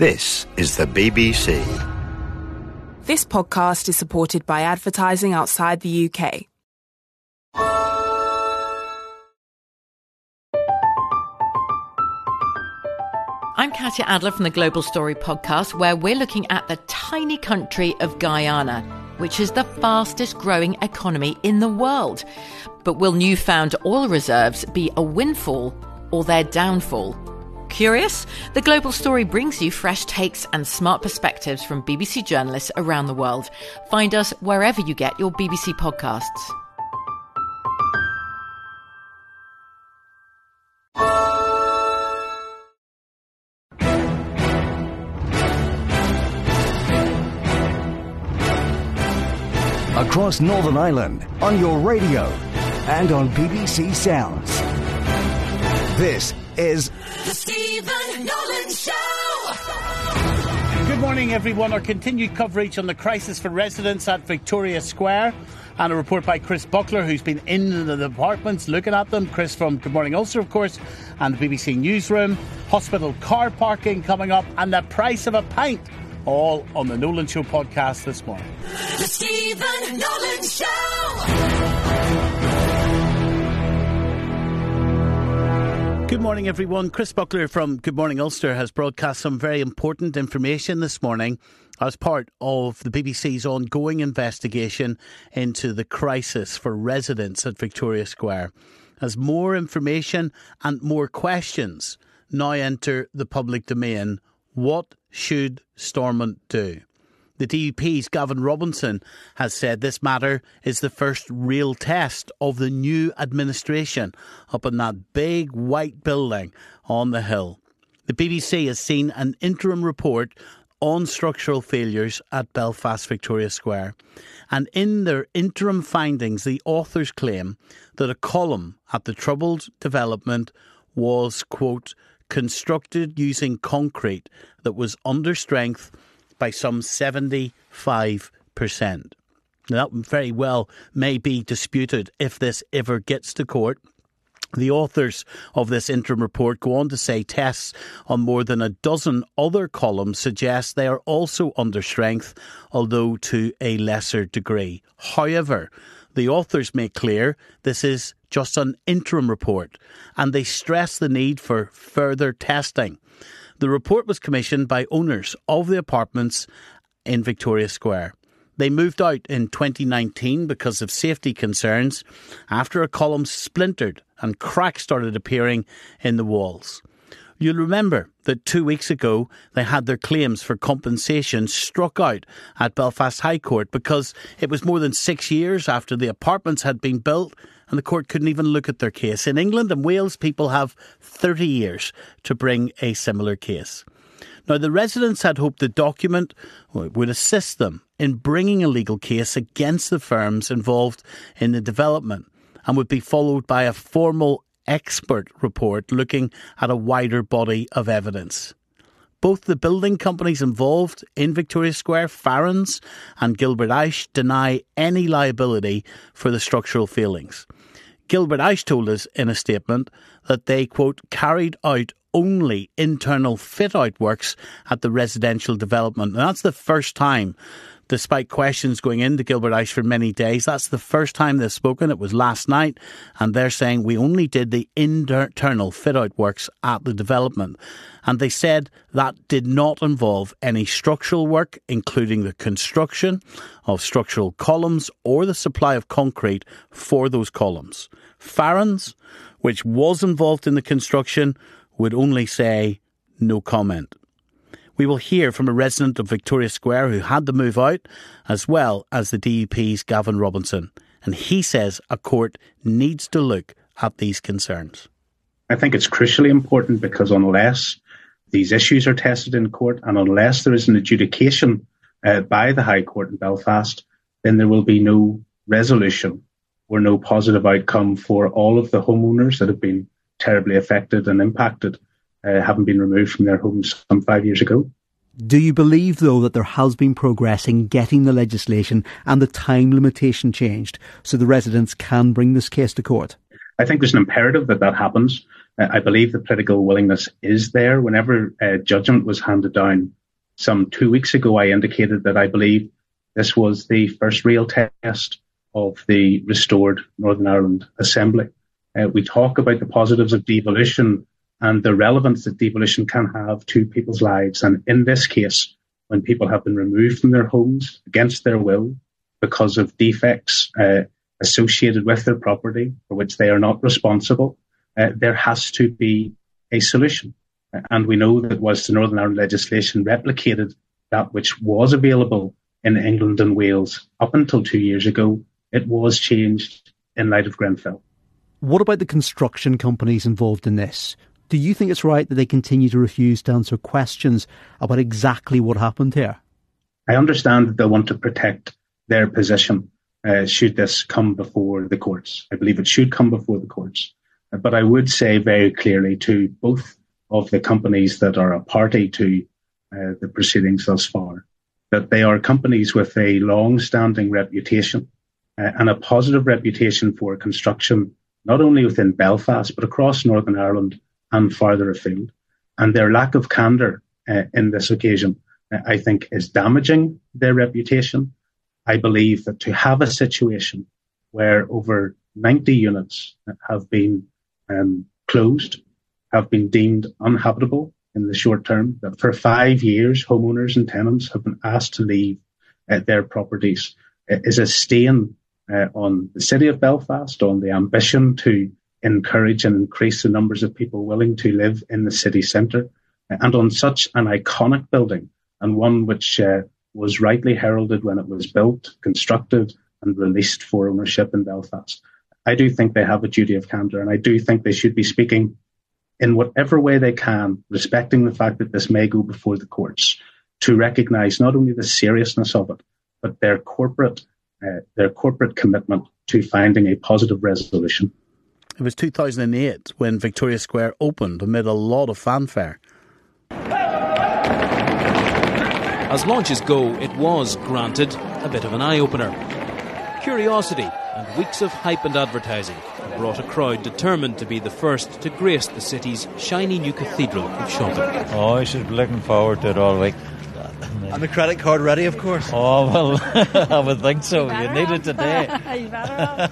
This is the BBC. This podcast is supported by advertising outside the UK. I'm Katya Adler from the Global Story podcast, where we're looking at the tiny country of Guyana, which is the fastest growing economy in the world. But will newfound oil reserves be a windfall or their downfall? Curious? The Global Story brings you fresh takes and smart perspectives from BBC journalists around the world. Find us wherever you get your BBC podcasts. Across Northern Ireland, on your radio, and on BBC Sounds. This is The Stephen Nolan Show. Good morning, everyone. Our continued coverage on the crisis for residents at Victoria Square, and a report by Chris Buckler, who's been in the apartments looking at them. Chris from Good Morning Ulster, of course, and the BBC Newsroom. Hospital car parking coming up, and the price of a pint. All on the Nolan Show podcast this morning. The Stephen Nolan Show. Good morning, everyone. Chris Buckler from Good Morning Ulster has broadcast some very important information this morning as part of the BBC's ongoing investigation into the crisis for residents at Victoria Square. As more information and more questions now enter the public domain, what should Stormont do? The DUP's Gavin Robinson has said this matter is the first real test of the new administration up in that big white building on the hill. The BBC has seen an interim report on structural failures at Belfast Victoria Square. And in their interim findings, the authors claim that a column at the troubled development was, quote, constructed using concrete that was under strength by some 75%. Now, that very well may be disputed if this ever gets to court. The authors of this interim report go on to say tests on more than a dozen other columns suggest they are also under strength, although to a lesser degree. However, the authors make clear this is just an interim report, and they stress the need for further testing. The report was commissioned by owners of the apartments in Victoria Square. They moved out in 2019 because of safety concerns after a column splintered and cracks started appearing in the walls. You'll remember that 2 weeks ago they had their claims for compensation struck out at Belfast High Court because it was more than 6 years after the apartments had been built and the court couldn't even look at their case. In England and Wales, people have 30 years to bring a similar case. Now, the residents had hoped the document would assist them in bringing a legal case against the firms involved in the development and would be followed by a formal expert report looking at a wider body of evidence. Both the building companies involved in Victoria Square, Farrens and Gilbert Aish, deny any liability for the structural failings. Gilbert Aish told us in a statement that they, quote, carried out only internal fit-out works at the residential development. And that's the first time, despite questions going into Gilbert Aish for many days, that's the first time they've spoken. It was last night, and they're saying we only did the internal fit-out works at the development. And they said that did not involve any structural work, including the construction of structural columns or the supply of concrete for those columns. Farrens, which was involved in the construction, would only say no comment. We will hear from a resident of Victoria Square who had to move out, as well as the DUP's Gavin Robinson. And he says a court needs to look at these concerns. I think it's crucially important because unless these issues are tested in court and unless there is an adjudication by the High Court in Belfast, then there will be no resolution or no positive outcome for all of the homeowners that have been terribly affected and impacted, having been removed from their homes some 5 years ago. Do you believe, though, that there has been progress in getting the legislation and the time limitation changed so the residents can bring this case to court? I think there's an imperative that that happens. I believe the political willingness is there. Whenever judgment was handed down some 2 weeks ago, I indicated that I believe this was the first real test of the restored Northern Ireland Assembly. We talk about the positives of devolution and the relevance that devolution can have to people's lives. And in this case, when people have been removed from their homes against their will because of defects associated with their property for which they are not responsible, there has to be a solution. And we know that whilst the Northern Ireland legislation replicated that which was available in England and Wales up until 2 years ago, it was changed in light of Grenfell. What about the construction companies involved in this? Do you think it's right that they continue to refuse to answer questions about exactly what happened here? I understand that they want to protect their position should this come before the courts. I believe it should come before the courts. But I would say very clearly to both of the companies that are a party to the proceedings thus far, that they are companies with a long-standing reputation and a positive reputation for construction, not only within Belfast, but across Northern Ireland and farther afield. And their lack of candour in this occasion, I think, is damaging their reputation. I believe that to have a situation where over 90 units have been closed, have been deemed uninhabitable in the short term, that for 5 years homeowners and tenants have been asked to leave their properties, is a stain on the city of Belfast, on the ambition to encourage and increase the numbers of people willing to live in the city centre, and on such an iconic building, and one which was rightly heralded when it was built, constructed and released for ownership in Belfast. I do think they have a duty of candour, and I do think they should be speaking in whatever way they can, respecting the fact that this may go before the courts, to recognise not only the seriousness of it, but their corporate commitment to finding a positive resolution. It was 2008 when Victoria Square opened amid a lot of fanfare. As launches go, it was, granted, a bit of an eye-opener. Curiosity and weeks of hype and advertising brought a crowd determined to be the first to grace the city's shiny new cathedral of shopping. Oh, I should be looking forward to it all week. And the credit card ready, of course. Oh, well, I would think so. You need it today. You better.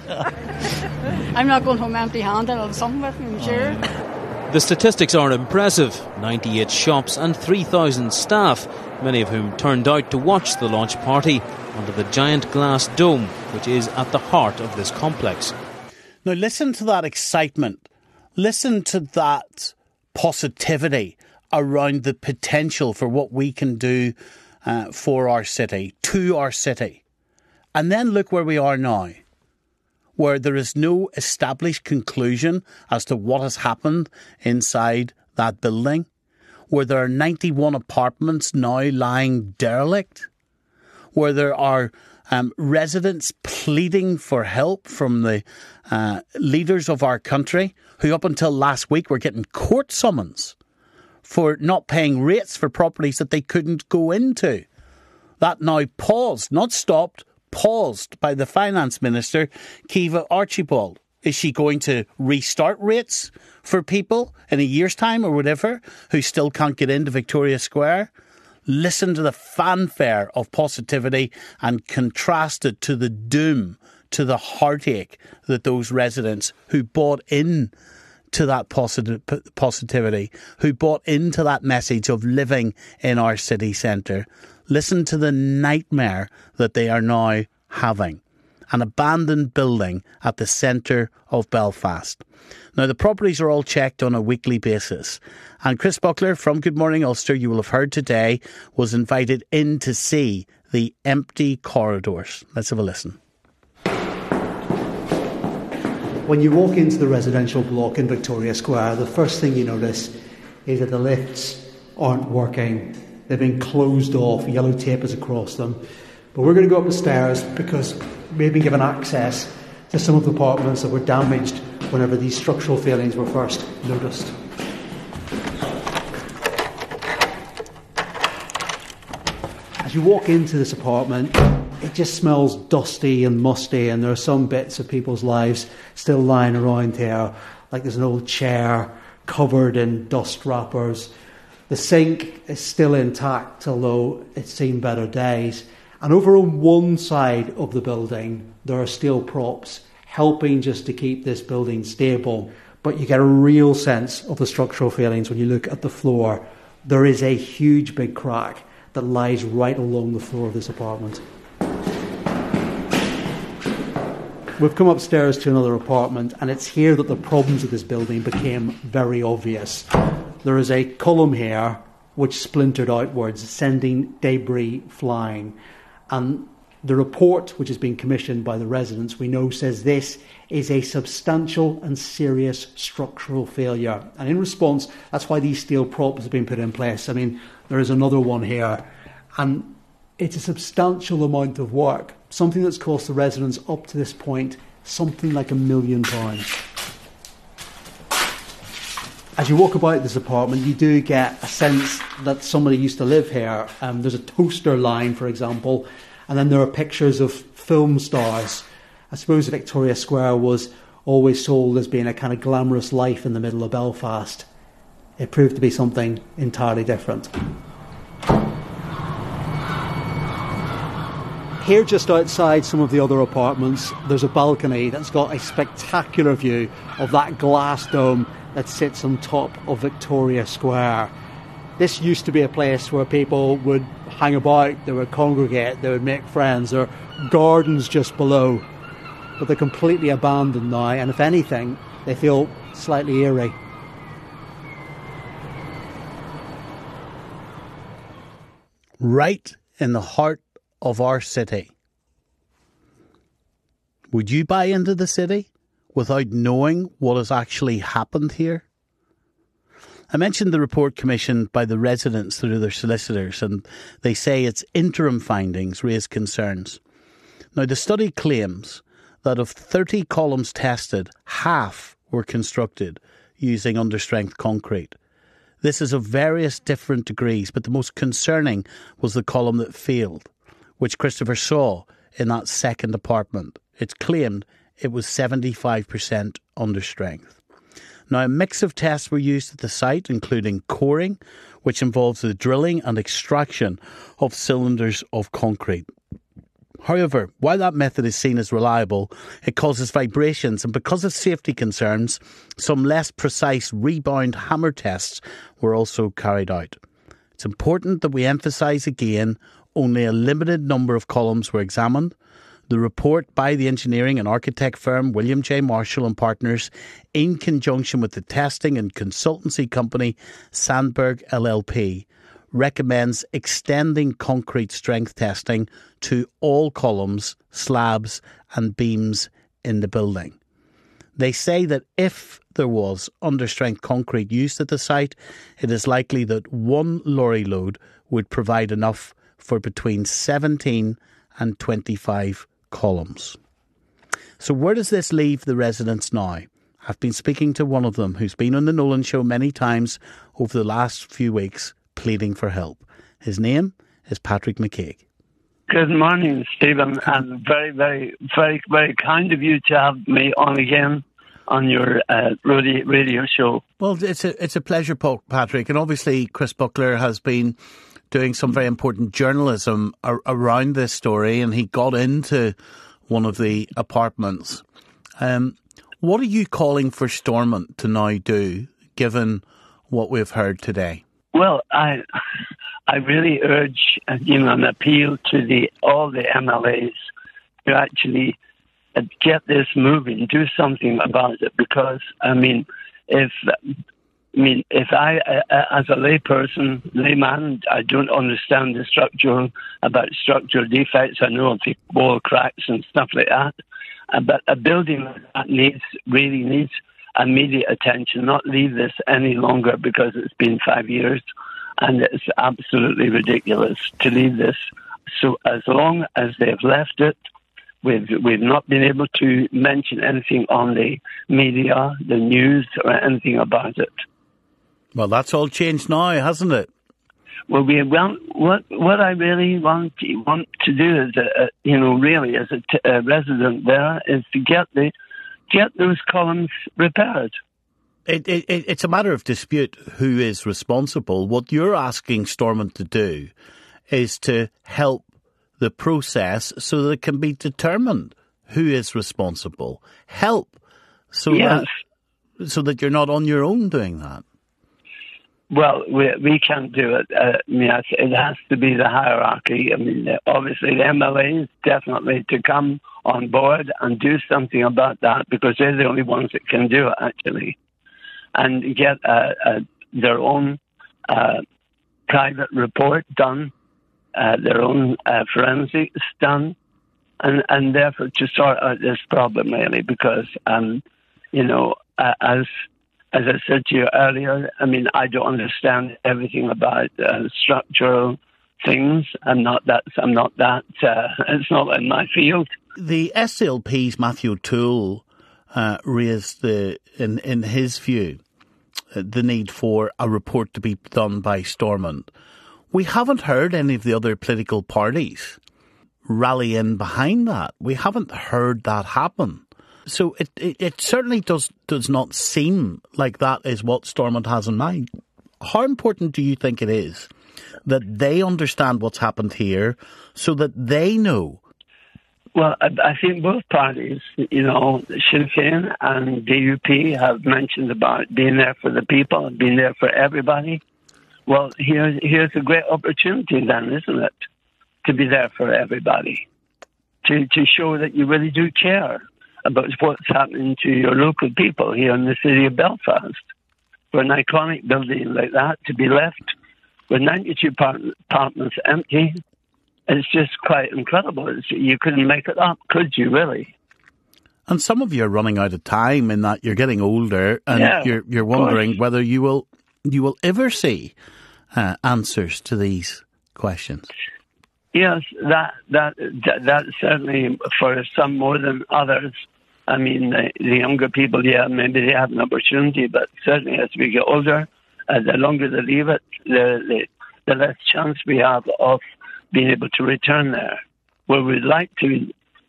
I'm not going home empty-handed. I'll have something with me, I'm sure. The statistics are impressive. 98 shops and 3,000 staff, many of whom turned out to watch the launch party under the giant glass dome, which is at the heart of this complex. Now listen to that excitement. Listen to that positivity around the potential for what we can do for our city, to our city. And then look where we are now, where there is no established conclusion as to what has happened inside that building, where there are 91 apartments now lying derelict, where there are residents pleading for help from the leaders of our country, who up until last week were getting court summons for not paying rates for properties that they couldn't go into. That now paused, not stopped, paused by the Finance Minister, Caoimhe Archibald. Is she going to restart rates for people in a year's time or whatever who still can't get into Victoria Square? Listen to the fanfare of positivity and contrast it to the doom, to the heartache that those residents who bought in to that positivity, who bought into that message of living in our city centre. Listen to the nightmare that they are now having. An abandoned building at the centre of Belfast. Now, the properties are all checked on a weekly basis. And Chris Buckler from Good Morning Ulster, you will have heard today, was invited in to see the empty corridors. Let's have a listen. When you walk into the residential block in Victoria Square, the first thing you notice is that the lifts aren't working. They've been closed off, yellow tape is across them. But we're going to go up the stairs because we've been given access to some of the apartments that were damaged whenever these structural failings were first noticed. As you walk into this apartment, it just smells dusty and musty, and there are some bits of people's lives still lying around here, like there's an old chair, covered in dust wrappers. The sink is still intact, although it's seen better days. And over on one side of the building, there are steel props helping just to keep this building stable. But you get a real sense of the structural failings when you look at the floor. There is a huge big crack that lies right along the floor of this apartment. We've come upstairs to another apartment, and it's here that the problems of this building became very obvious. There is a column here which splintered outwards, sending debris flying. And the report, which has been commissioned by the residents, we know says this is a substantial and serious structural failure. And in response, that's why these steel props have been put in place. I mean, there is another one here. And it's a substantial amount of work, something that's cost the residents up to this point something like £1 million. As you walk about this apartment, you do get a sense that somebody used to live here. There's a toaster line, for example, and then there are pictures of film stars. I suppose Victoria Square was always sold as being a kind of glamorous life in the middle of Belfast. It proved to be something entirely different. Here, just outside some of the other apartments, there's a balcony that's got a spectacular view of that glass dome that sits on top of Victoria Square. This used to be a place where people would hang about, they would congregate, they would make friends. There are gardens just below, but they're completely abandoned now, and if anything, they feel slightly eerie. Right in the heart of our city. Would you buy into the city without knowing what has actually happened here? I mentioned the report commissioned by the residents through their solicitors, and they say its interim findings raise concerns. Now, the study claims that of 30 columns tested, half were constructed using understrength concrete. This is of various different degrees, but the most concerning was the column that failed, which Christopher saw in that second apartment. It's claimed it was 75% understrength. Now, a mix of tests were used at the site, including coring, which involves the drilling and extraction of cylinders of concrete. However, while that method is seen as reliable, it causes vibrations, and because of safety concerns, some less precise rebound hammer tests were also carried out. It's important that we emphasise again, only a limited number of columns were examined. The report by the engineering and architect firm William J. Marshall and Partners, in conjunction with the testing and consultancy company Sandberg LLP, recommends extending concrete strength testing to all columns, slabs and beams in the building. They say that if there was understrength concrete used at the site, it is likely that one lorry load would provide enough for between 17 and 25 columns. So where does this leave the residents now? I've been speaking to one of them who's been on the Nolan Show many times over the last few weeks pleading for help. His name is Patrick McCaig. Good morning, Stephen, and very, very, very, very kind of you to have me on again on your radio show. Well, it's a pleasure, Patrick, and obviously Chris Buckler has been doing some very important journalism around this story, and he got into one of the apartments. What are you calling for Stormont to now do, given what we've heard today? Well, I really urge, an appeal to all the MLAs to actually get this moving, do something about it, because if I, as a layman, I don't understand about structural defects. I know of the wall cracks and stuff like that. But a building like that really needs immediate attention, not leave this any longer because it's been 5 years and it's absolutely ridiculous to leave this. So as long as they've left it, we've not been able to mention anything on the media, the news, or anything about it. Well, that's all changed now, hasn't it? Well, what I really want to do is, really as a resident there, is to get those columns repaired. it's a matter of dispute who is responsible. What you're asking Stormont to do is to help the process so that it can be determined who is responsible. Help so that you're not on your own doing that. Well, we can't do it. It has to be the hierarchy. I mean, obviously the MLAs definitely to come on board and do something about that, because they're the only ones that can do it, actually, and get their own private report done, their own forensics done, and therefore to sort out this problem, really, because, as I said to you earlier, I mean, I don't understand everything about structural things. I'm not that. It's not in my field. The SLP's Matthew O'Toole raised in his view, the need for a report to be done by Stormont. We haven't heard any of the other political parties rally in behind that. We haven't heard that happen. So it certainly does not seem like that is what Stormont has in mind. How important do you think it is that they understand what's happened here so that they know? Well, I think both parties, Sinn Féin and DUP have mentioned about being there for the people and being there for everybody. Well, here's a great opportunity then, isn't it? To be there for everybody. To show that you really do care about what's happening to your local people here in the city of Belfast. For an iconic building like that to be left with 92 apartments empty, it's just quite incredible. You couldn't make it up, could you, really? And some of you are running out of time in that you're getting older, and you're wondering whether you will ever see answers to these questions. Yes, that certainly for some more than others. I mean, the younger people, maybe they have an opportunity, but certainly as we get older, the longer they leave it, the less chance we have of being able to return there. Where we'd like to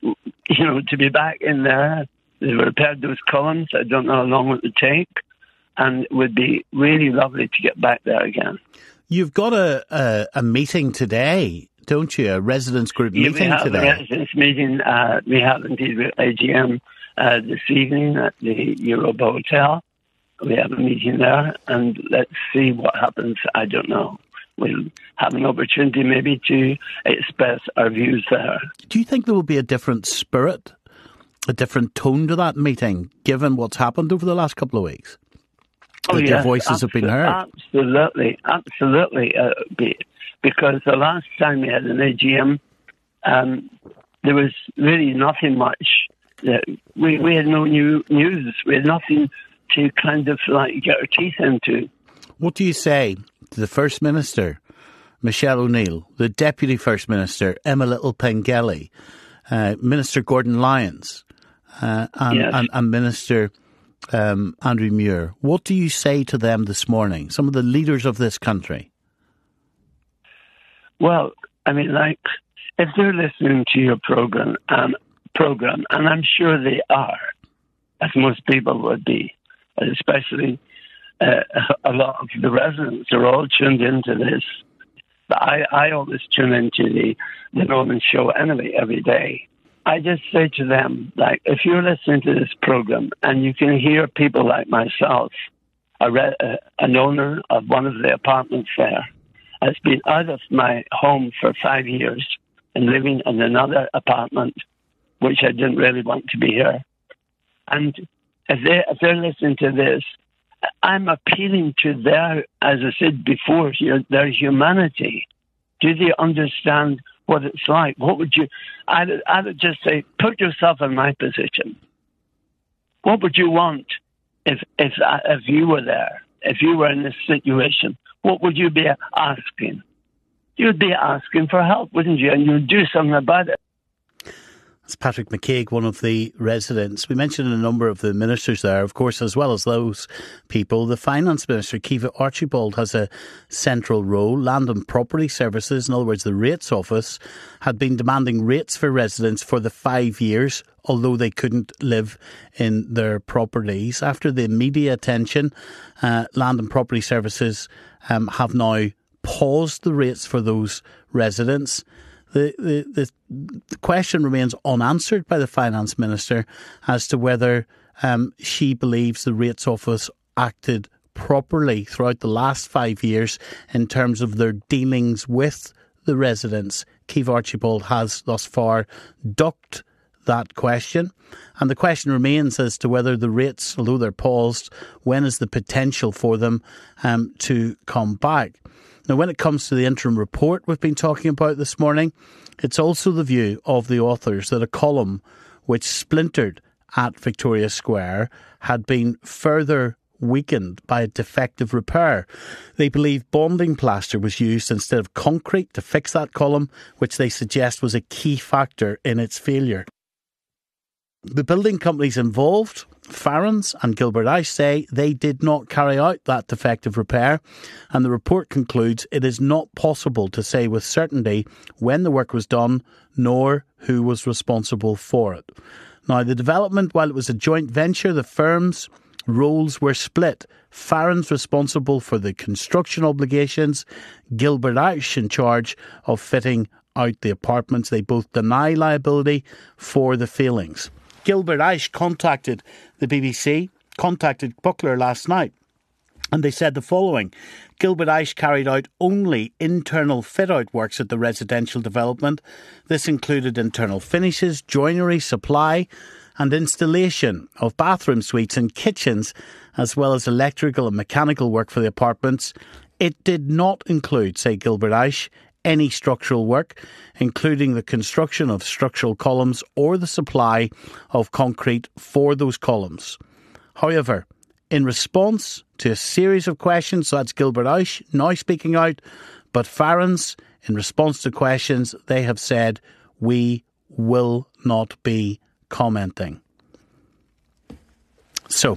be back in there. They repaired those columns. I don't know how long it would take, and it would be really lovely to get back there again. You've got a meeting today, don't you? A residents group meeting today. We have a residents meeting. We have indeed with AGM this evening at the Europa Hotel. We have a meeting there, and let's see what happens. I don't know. We'll have an opportunity maybe to express our views there. Do you think there will be a different spirit, a different tone to that meeting, given what's happened over the last couple of weeks? That your voices have been heard? Absolutely. Because the last time we had an AGM, there was really nothing much. We had no new news. We had nothing to kind of get our teeth into. What do you say to the First Minister, Michelle O'Neill, the Deputy First Minister, Emma Little-Pengelly, Minister Gordon Lyons, and Minister Andrew Muir? What do you say to them this morning, some of the leaders of this country? Well, I mean, if they're listening to your program, and I'm sure they are, as most people would be, especially a lot of the residents are all tuned into this. But I always tune into the Nolan Show anyway every day. I just say to them, if you're listening to this program and you can hear people like myself, an owner of one of the apartments there, has been out of my home for 5 years and living in another apartment, which I didn't really want to be here. And if they're listening to this, I'm appealing to their, as I said before, their humanity. Do they understand what it's like? What would you? I would just say, put yourself in my position. What would you want if you were there? If you were in this situation, what would you be asking? You'd be asking for help, wouldn't you? And you'd do something about it. It's Patrick McCaig, one of the residents. We mentioned a number of the ministers there, of course, as well as those people. The Finance Minister, Kiva Archibald, has a central role. Land and Property Services, in other words, the Rates Office, had been demanding rates for residents for the 5 years although they couldn't live in their properties. After the media attention, Land and Property Services have now paused the rates for those residents. The question remains unanswered by the Finance Minister as to whether she believes the Rates Office acted properly throughout the last 5 years in terms of their dealings with the residents. Keith Archibald has thus far ducked that question, and the question remains as to whether the rates, although they're paused, when is the potential for them to come back. Now, when it comes to the interim report we've been talking about this morning, it's also the view of the authors that a column which splintered at Victoria Square had been further weakened by a defective repair. They believe bonding plaster was used instead of concrete to fix that column, which they suggest was a key factor in its failure. The building companies involved, Farrens and Gilbert Ice, say they did not carry out that defective repair, and the report concludes it is not possible to say with certainty when the work was done, nor who was responsible for it. Now, the development, while it was a joint venture, the firms' roles were split. Farrens responsible for the construction obligations, Gilbert Ice in charge of fitting out the apartments. They both deny liability for the failings. Gilbert Ice contacted the BBC, contacted Buckler last night, and they said the following. Gilbert Ice carried out only internal fit-out works at the residential development. This included internal finishes, joinery, supply and installation of bathroom suites and kitchens, as well as electrical and mechanical work for the apartments. It did not include, say Gilbert Ice, any structural work, including the construction of structural columns or the supply of concrete for those columns. However, in response to a series of questions, so that's Gilbert Ice now speaking out, but Farrens, in response to questions, they have said, we will not be commenting. So,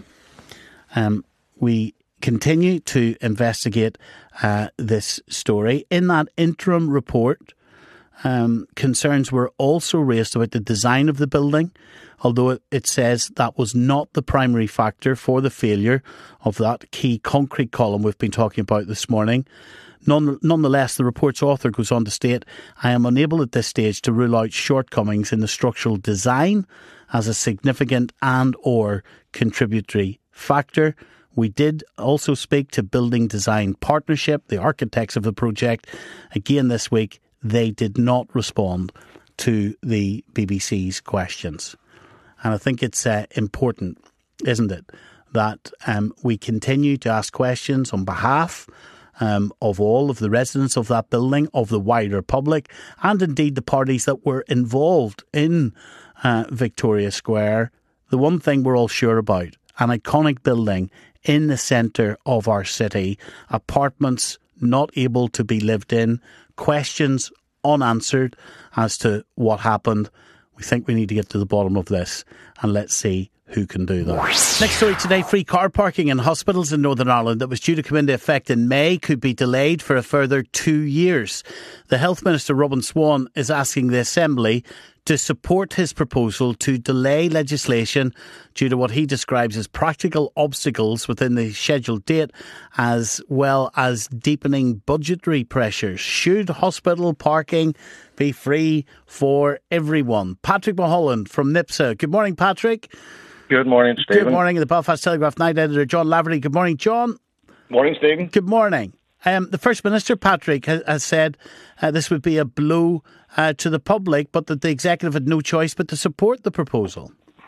we continue to investigate this story. In that interim report, concerns were also raised about the design of the building, although it says that was not the primary factor for the failure of that key concrete column we've been talking about this morning. Nonetheless, the report's author goes on to state, I am unable at this stage to rule out shortcomings in the structural design as a significant and or contributory factor. We did also speak to Building Design Partnership, the architects of the project. Again this week, they did not respond to the BBC's questions. And I think it's important, isn't it, that we continue to ask questions on behalf of all of the residents of that building, of the wider public, and indeed the parties that were involved in Victoria Square. The one thing we're all sure about, an iconic building in the centre of our city, apartments not able to be lived in, questions unanswered as to what happened. We think we need to get to the bottom of this, and let's see who can do that. Next story today, free car parking in hospitals in Northern Ireland that was due to come into effect in May could be delayed for a further 2 years. The Health Minister, Robin Swan, is asking the Assembly to support his proposal to delay legislation due to what he describes as practical obstacles within the scheduled date, as well as deepening budgetary pressures. Should hospital parking be free for everyone? Patrick Mulholland from NIPSA. Good morning, Patrick. Good morning, Stephen. Good morning. The Belfast Telegraph night editor, John Laverty. Good morning, John. Morning, Stephen. Good morning. The First Minister, Patrick, has said this would be a blow to the public, but that the Executive had no choice but to support the proposal.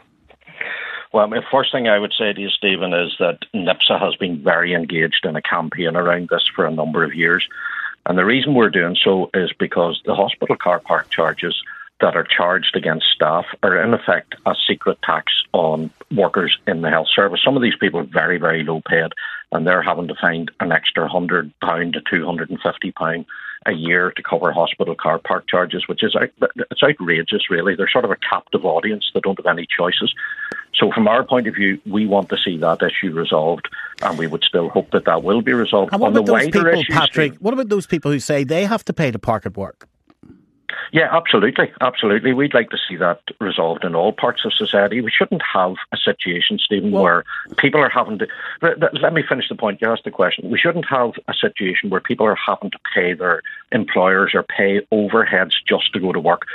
Well, the first thing I would say to you, Stephen, is that NIPSA has been very engaged in a campaign around this for a number of years. And the reason we're doing so is because the hospital car park charges that are charged against staff are in effect a secret tax on workers in the health service. Some of these people are very, very low paid, and they're having to find an extra £100 to £250 a year to cover hospital car park charges, which is it's outrageous, really. They're sort of a captive audience. They don't have any choices. So from our point of view, we want to see that issue resolved, and we would still hope that that will be resolved. And what about those people, Patrick? What about those people who say they have to pay to park at work? Yeah, absolutely. We'd like to see that resolved in all parts of society. We shouldn't have a situation, Stephen, where people are having to... Let me finish the point. You asked the question. We shouldn't have a situation where people are having to pay their employers or pay overheads just to go to work.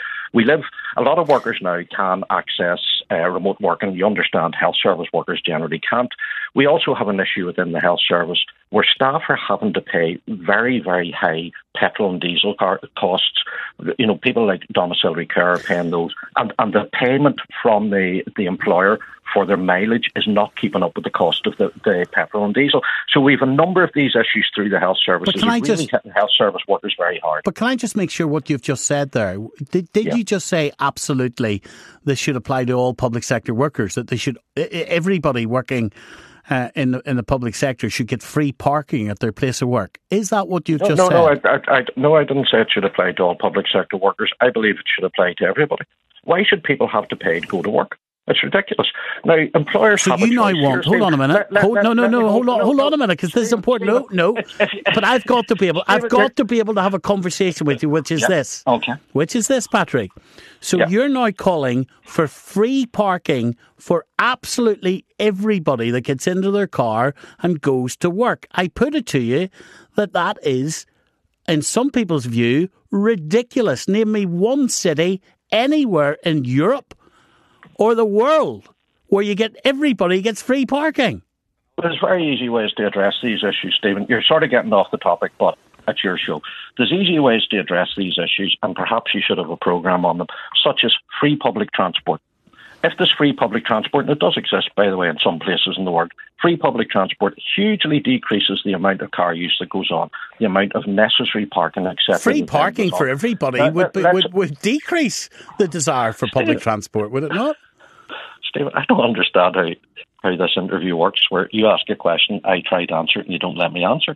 A lot of workers now can access remote working. You understand health service workers generally can't. We also have an issue within the health service where staff are having to pay very, very high petrol and diesel costs. You know, people like domiciliary care are paying those. And the payment from the employer for their mileage is not keeping up with the cost of the petrol and diesel. So we have a number of these issues through the health services. It's really hitting health service workers very hard. But can I just make sure what you've just said there? Did you just say absolutely this should apply to all public sector workers, that they should, everybody working in the public sector should get free parking at their place of work? Is that what you've just said? No, I didn't say it should apply to all public sector workers. I believe it should apply to everybody. Why should people have to pay to go to work? It's ridiculous. Now, employers have a choice. Hold on a minute. Hold on a minute, because this is important. No. But I've got to be able to have a conversation with you, which is this. Okay. Which is this, Patrick. So you're now calling for free parking for absolutely everybody that gets into their car and goes to work. I put it to you that is, in some people's view, ridiculous. Name me one city anywhere in Europe or the world where everybody gets free parking. There's very easy ways to address these issues, Stephen. You're sort of getting off the topic, but it's your show. There's easy ways to address these issues, and perhaps you should have a programme on them, such as free public transport. If there's free public transport, and it does exist, by the way, in some places in the world, free public transport hugely decreases the amount of car use that goes on, the amount of necessary parking, etc. Free parking for everybody would decrease the desire for public transport, would it not? Stephen, I don't understand how this interview works, where you ask a question, I try to answer it, and you don't let me answer.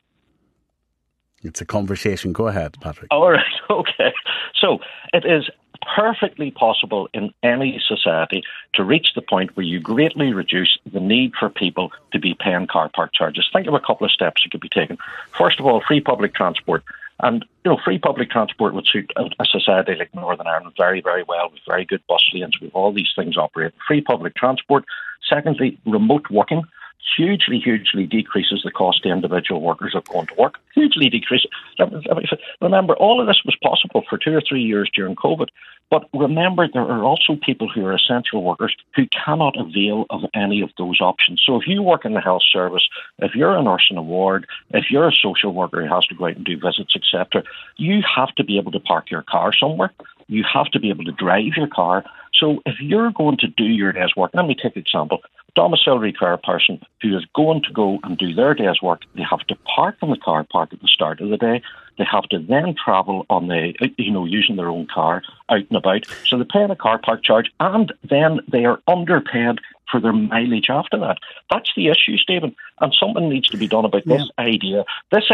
It's a conversation. Go ahead, Patrick. All right, okay. So it is perfectly possible in any society to reach the point where you greatly reduce the need for people to be paying car park charges. Think of a couple of steps that could be taken. First of all, free public transport. And, free public transport would suit a society like Northern Ireland very, very well, with very good bus lanes, with all these things operating. Free public transport. Secondly, remote working hugely decreases the cost to individual workers of going to work. Hugely decreases. Remember, all of this was possible for 2 or 3 years during COVID. But remember, there are also people who are essential workers who cannot avail of any of those options. So if you work in the health service, if you're a nurse in a ward, if you're a social worker who has to go out and do visits, etc., you have to be able to park your car somewhere. You have to be able to drive your car. So if you're going to do your day's work, let me take an example. Domiciliary care person who is going to go and do their day's work, they have to park in the car park at the start of the day. They have to then travel on using their own car out and about. So they're paying a car park charge, and then they are underpaid for their mileage after that. That's the issue, Stephen. And something needs to be done about this idea. There's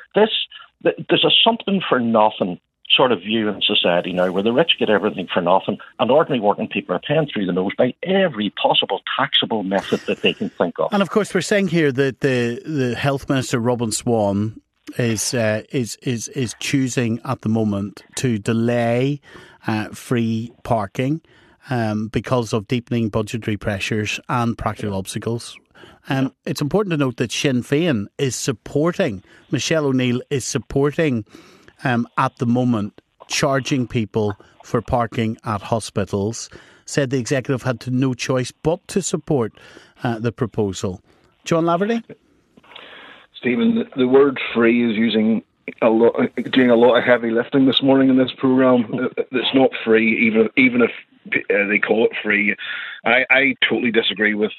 a something for nothing sort of view in society now, where the rich get everything for nothing and ordinary working people are paying through the nose by every possible taxable method that they can think of. And of course, we're saying here that the Health Minister, Robin Swann, is choosing at the moment to delay free parking because of deepening budgetary pressures and practical obstacles. It's important to note that Sinn Féin is supporting, Michelle O'Neill is supporting at the moment charging people for parking at hospitals. Said the executive had no choice but to support the proposal. John Laverty? Stephen, the word free is doing a lot of heavy lifting this morning in this programme. It's not free, even if they call it free. I totally disagree with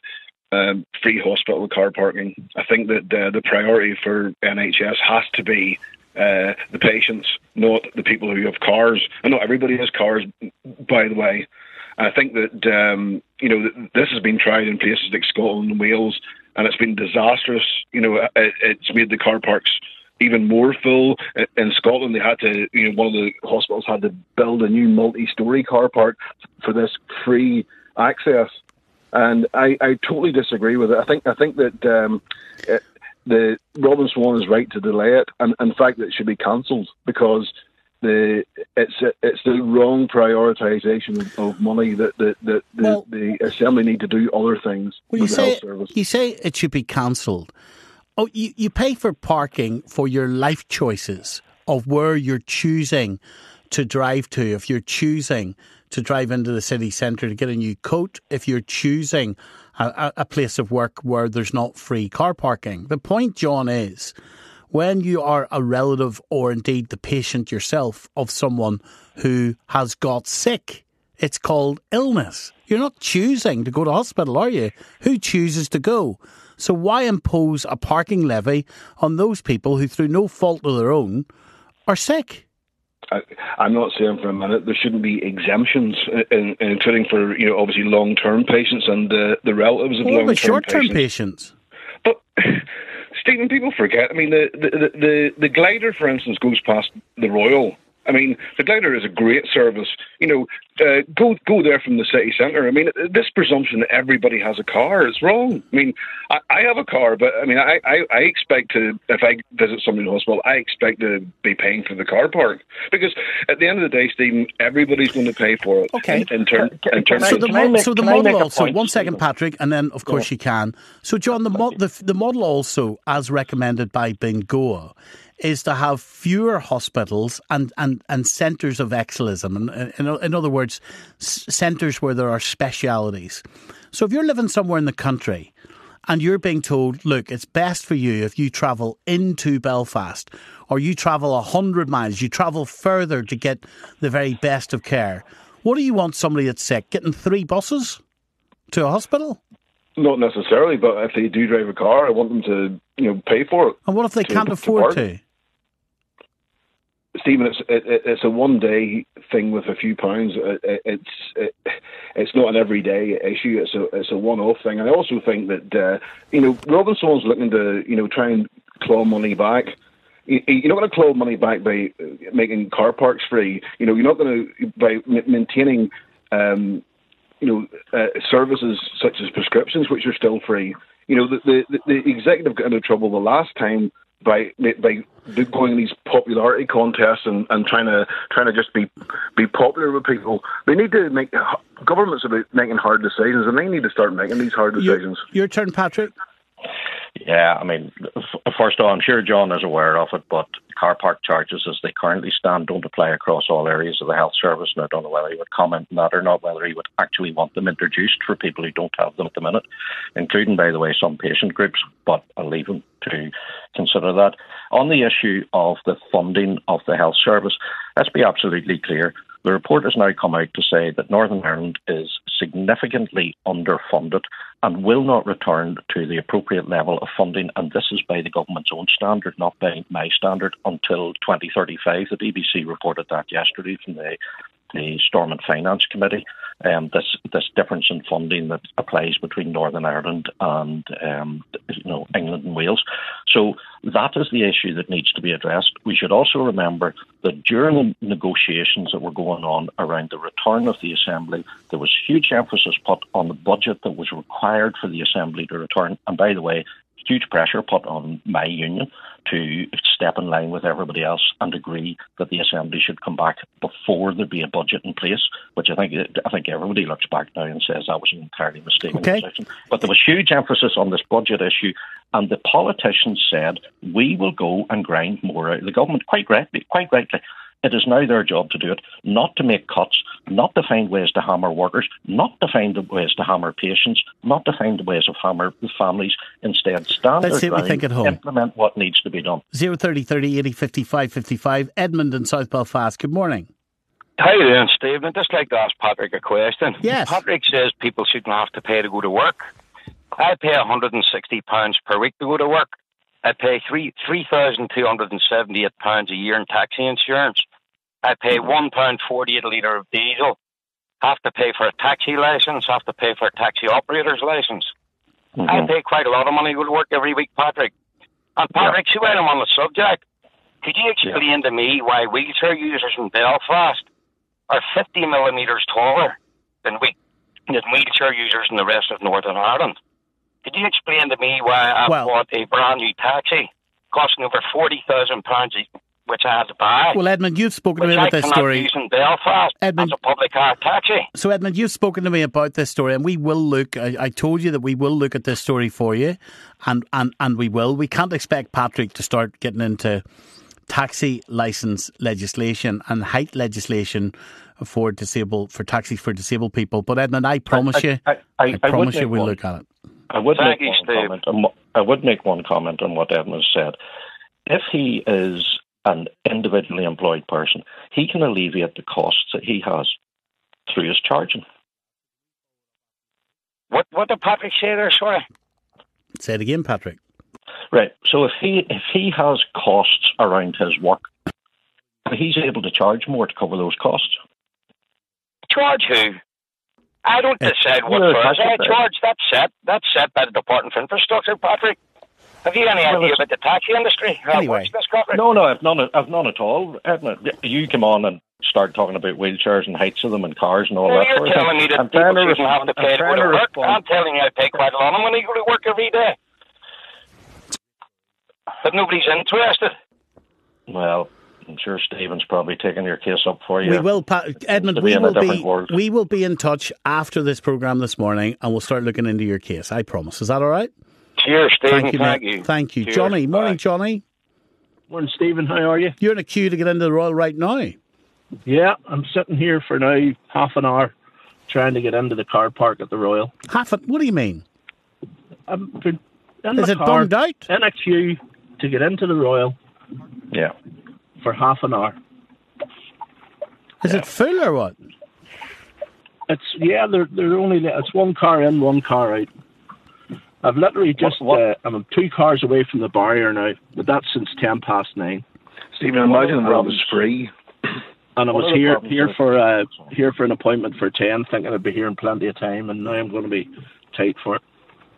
free hospital car parking. I think that the priority for NHS has to be the patients, not the people who have cars. And not everybody has cars, by the way. I think that this has been tried in places like Scotland and Wales, and it's been disastrous. It's made the car parks even more full. In Scotland, they had to, one of the hospitals had to build a new multi-storey car park for this free access. And I totally disagree with it. I think that the Robin Swann is right to delay it, and in fact, it should be cancelled, because it it's the wrong prioritisation of money that the Assembly need to do other things. Well, with the health service. You say it should be cancelled. Oh, you pay for parking for your life choices of where you're choosing to drive to. If you're choosing to drive into the city centre to get a new coat, if you're choosing a place of work where there's not free car parking. The point, John, is when you are a relative or indeed the patient yourself of someone who has got sick, it's called illness. You're not choosing to go to hospital, are you? Who chooses to go? So why impose a parking levy on those people who, through no fault of their own, are sick? I'm not saying for a minute there shouldn't be exemptions, including for obviously long-term patients and the relatives of long-term patients. What about short-term patients? But Stephen, people forget. I mean, the glider, for instance, goes past the Royal. I mean, the glider is a great service. Go there from the city centre. I mean, this presumption that everybody has a car is wrong. I mean, I have a car, but I mean, I expect to, if I visit somebody in the hospital, I expect to be paying for the car park, because at the end of the day, Stephen, everybody's going to pay for it. Okay. In terms so the model also. 1 second, Patrick, and then of course you can. So, John, the model also, as recommended by Bengoa, is to have fewer hospitals and centres of excellence. In other words, centres where there are specialities. So if you're living somewhere in the country and you're being told, look, it's best for you if you travel into Belfast, or you travel 100 miles, you travel further to get the very best of care, what do you want somebody that's sick? Getting 3 buses to a hospital? Not necessarily, but if they do drive a car, I want them to pay for it. And what if they can't afford to? Stephen, it's a one-day thing with a few pounds. It's not an everyday issue. It's a one-off thing. And I also think that rather than someone's looking to try and claw money back, you're not going to claw money back by making car parks free. You're not going to by maintaining services such as prescriptions, which are still free. The executive got into trouble the last time by going these popularity contests and trying to just be popular with people. They need to make governments about making hard decisions, and they need to start making these hard decisions. Your turn, Patrick. Yeah, I mean, first of all, I'm sure John is aware of it, but car park charges as they currently stand don't apply across all areas of the health service, and I don't know whether he would comment on that or not, whether he would actually want them introduced for people who don't have them at the minute, including, by the way, some patient groups, but I'll leave him to consider that. On the issue of the funding of the health service, let's be absolutely clear. The report has now come out to say that Northern Ireland is significantly underfunded and will not return to the appropriate level of funding, and this is by the government's own standard, not by my standard, until 2035. The BBC reported that yesterday from the Stormont Finance Committee. This difference in funding that applies between Northern Ireland and England and Wales. So that is the issue that needs to be addressed. We should also remember that during the negotiations that were going on around the return of the Assembly, there was huge emphasis put on the budget that was required for the Assembly to return. And by the way, huge pressure put on my union to step in line with everybody else and agree that the Assembly should come back before there be a budget in place, which I think everybody looks back now and says that was an entirely mistaken decision. But there was huge emphasis on this budget issue, and the politicians said, we will go and grind more out of the government, quite rightly. It is now their job to do it, not to make cuts, not to find ways to hammer workers, not to find ways to hammer patients, not to find ways of hammer the families. Instead, stand Let's see what we think at home. Implement what needs to be done. 030 80 55 55. Edmund in South Belfast. Good morning. How you doing, Steve? I'd just like to ask Patrick a question. Yes. Patrick says people shouldn't have to pay to go to work. I pay £160 per week to go to work. I pay £3,278 a year in taxi insurance. I pay £1.40 a litre of diesel. Have to pay for a taxi licence. Have to pay for a taxi operator's licence. Mm-hmm. I pay quite a lot of money to go to work every week, Patrick. And Patrick, see while I'm on the subject, could you explain to me why wheelchair users in Belfast are 50 millimetres taller than wheelchair users in the rest of Northern Ireland? Could you explain to me why I bought a brand new taxi costing over £40,000 which I had to buy. Well, Edmund, you've spoken to me about this story. Which I cannot use in Belfast as a public car taxi. So, Edmund, you've spoken to me about this story, and we will look. I told you that we will look at this story for you, and we will. We can't expect Patrick to start getting into taxi licence legislation and height legislation for taxis for disabled people. But Edmund, I promise you, we'll look at it. I would make one comment on what Edmund said. If he is an individually employed person, he can alleviate the costs that he has through his charging. What did Patrick say there, sorry? Say it again, Patrick. Right. So if he has costs around his work, he's able to charge more to cover those costs. Charge who? I don't decide what first I charge. That's set by the Department for Infrastructure, Patrick. Have you any idea about the taxi industry? Anyway. No, I've none at all. Edmund, you come on and start talking about wheelchairs and heights of them and cars and all that. You're telling me that people shouldn't have to pay to go to work. I'm telling you I pay quite a lot of money to go to work every day. But nobody's interested. Well, I'm sure Stephen's probably taking your case up for you. We will, Edmund. We will be in touch after this programme this morning, and we'll start looking into your case. I promise. Is that all right? Cheers, Stephen. Thank you. Thank you, Cheers. Johnny. Morning, Johnny. Morning, Stephen. How are you? You're in a queue to get into the Royal right now. Yeah, I'm sitting here for now half an hour trying to get into the car park at the Royal. What do you mean? Is it burned out? In a queue to get into the Royal. Yeah. For half an hour. Is it full or what? They're only it's one car in, one car out. I've literally I'm 2 cars away from the barrier now, but that's since 9:10. Stephen, imagine that it was free. And I was here for an appointment for 10, thinking I'd be here in plenty of time, and now I'm going to be tight for it.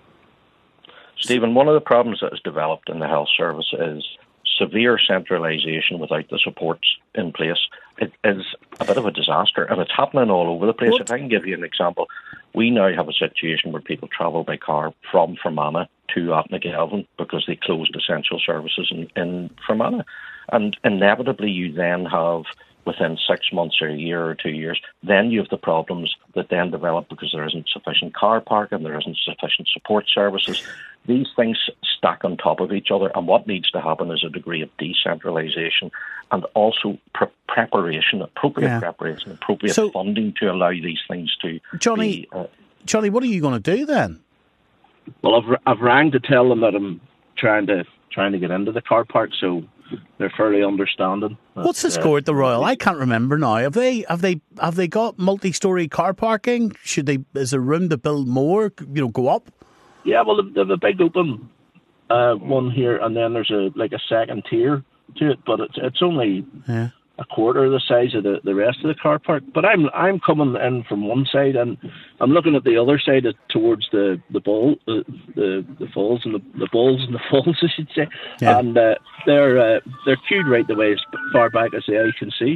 Stephen, one of the problems that has developed in the health service is severe centralisation without the supports in place. It is a bit of a disaster, and it's happening all over the place. If I can give you an example, we now have a situation where people travel by car from Fermanagh to Athnagelvin because they closed essential services in Fermanagh. And inevitably you then have, within 6 months or a year or 2 years, then you have the problems that then develop because there isn't sufficient car parking, there isn't sufficient support services. These things stack on top of each other, and what needs to happen is a degree of decentralisation and also preparation, appropriate funding to allow these things to Johnny, what are you going to do then? Well, I've rang to tell them that I'm trying to get into the car park, so they're fairly understanding. What's the score at the Royal? I can't remember now. Have they got multi-storey car parking? Is there room to build more? Go up? Yeah, well, they have a big open one here, and then there's a second tier to it, but it's only a quarter of the size of the rest of the car park. But I'm coming in from one side, and I'm looking at the other side towards the falls and the falls, I should say. Yeah. And they're queued right the way as far back as the eye can see.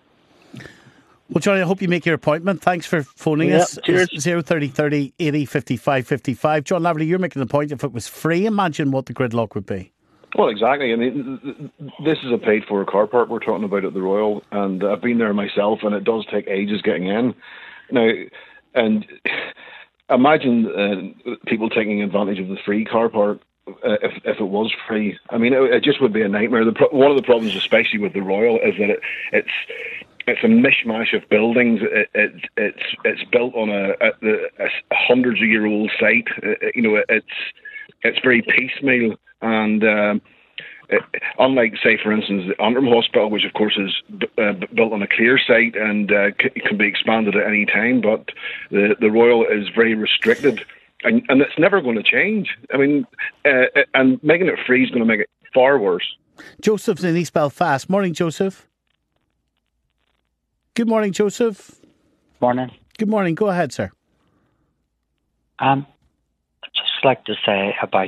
Well, Johnny, I hope you make your appointment. Thanks for phoning us. Cheers. 030 80 55 55. John Laverty, you're making the point, if it was free, imagine what the gridlock would be. Well, exactly. I mean, this is a paid-for car park we're talking about at the Royal, and I've been there myself, and it does take ages getting in. Now, and imagine people taking advantage of the free car park if it was free. I mean, it just would be a nightmare. One of the problems, especially with the Royal, is that it's a mishmash of buildings. It's built on a hundreds-of-year-old site. It's very piecemeal, and unlike, say, for instance, the Antrim Hospital, which of course is built on a clear site and can be expanded at any time, but the Royal is very restricted, and it's never going to change. I mean, and making it free is going to make it far worse. Joseph's in East Belfast. Morning, Joseph. Good morning, Joseph. Morning. Good morning. Go ahead, sir. I'd just like to say about,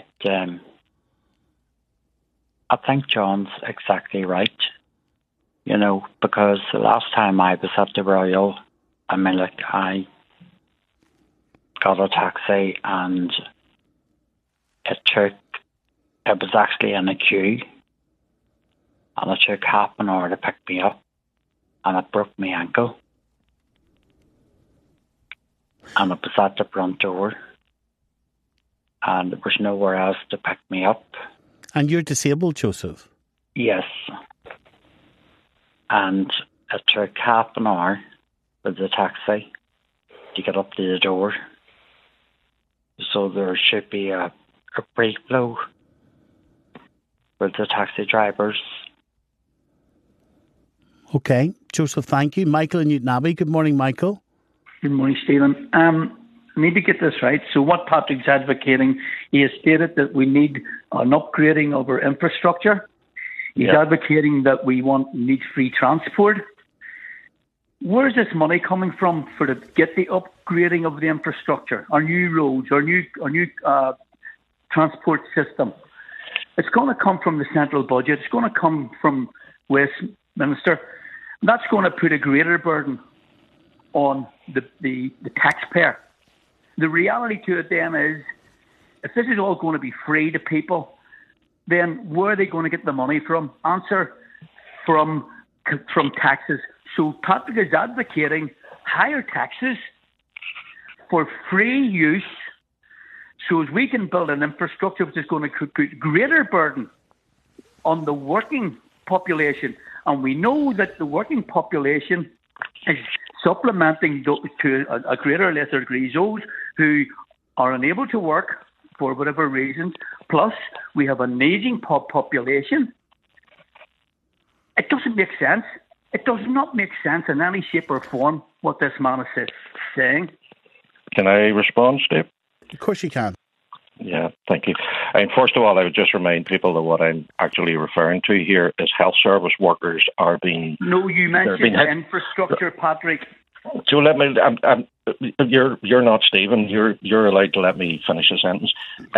I think John's exactly right, because the last time I was at the Royal, I got a taxi and it was actually in a queue. and it took half an hour to pick me up, and it broke my ankle. And it was at the front door, and there was nowhere else to pick me up. And you're disabled, Joseph? Yes. And it took half an hour with the taxi to get up to the door. So there should be a free flow for the taxi drivers. Okay, Joseph, thank you. Michael in Newtownabbey. Good morning, Michael. Good morning, Stephen. I need to get this right. So what Patrick's advocating, he has stated that we need an upgrading of our infrastructure. He's advocating that we need free transport. Where is this money coming from to get the upgrading of the infrastructure, our new roads, our new transport system? It's going to come from the central budget. It's going to come from Westminster. That's going to put a greater burden on the taxpayer. The reality to it then is, if this is all going to be free to people, then where are they going to get the money from? Answer, from taxes. So Patrick is advocating higher taxes for free use, so as we can build an infrastructure which is going to put greater burden on the working population. And we know that the working population is supplementing to a greater or lesser degree those who are unable to work for whatever reasons. Plus, we have an ageing population. It doesn't make sense. It does not make sense in any shape or form what this man is saying. Can I respond, Steve? Of course you can. Yeah, thank you. And first of all, I would just remind people that what I'm actually referring to here is health service workers are being... No, you mentioned infrastructure, Patrick. So let me... you're not Stephen. You're allowed to let me finish a sentence.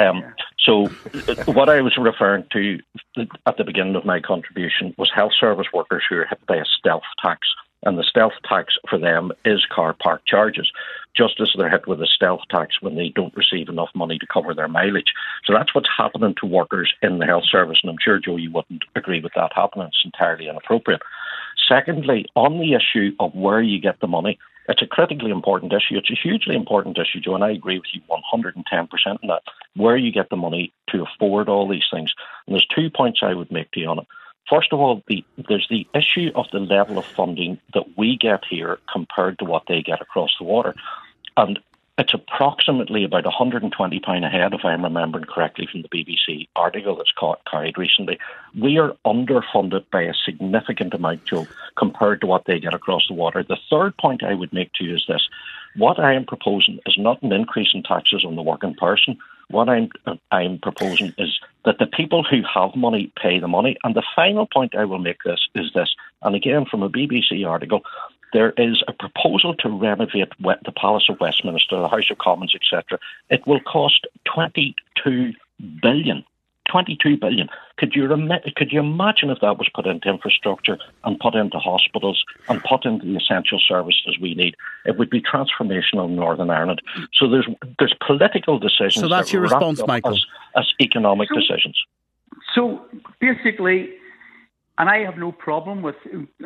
So what I was referring to at the beginning of my contribution was health service workers who are hit by a stealth tax. And the stealth tax for them is car park charges, just as they're hit with a stealth tax when they don't receive enough money to cover their mileage. So that's what's happening to workers in the health service, and I'm sure, Joe, you wouldn't agree with that happening. It's entirely inappropriate. Secondly, on the issue of where you get the money, it's a critically important issue. It's a hugely important issue, Joe, and I agree with you 110% on that, where you get the money to afford all these things. And there's 2 points I would make to you on it. First of all, there's the issue of the level of funding that we get here compared to what they get across the water. And it's approximately about £120 a head, if I'm remembering correctly from the BBC article that's carried recently. We are underfunded by a significant amount, Joe, compared to what they get across the water. The third point I would make to you is this. What I am proposing is not an increase in taxes on the working person. What I'm proposing is that the people who have money pay the money. And the final point I will make is this, and again from a BBC article, there is a proposal to renovate the Palace of Westminster, the House of Commons, etc. It will cost $22 billion. 22 billion. Could you imagine if that was put into infrastructure and put into hospitals and put into the essential services we need? It would be transformational in Northern Ireland. So there's political decisions. So that's your response, Michael. As economic decisions. So basically, and I have no problem with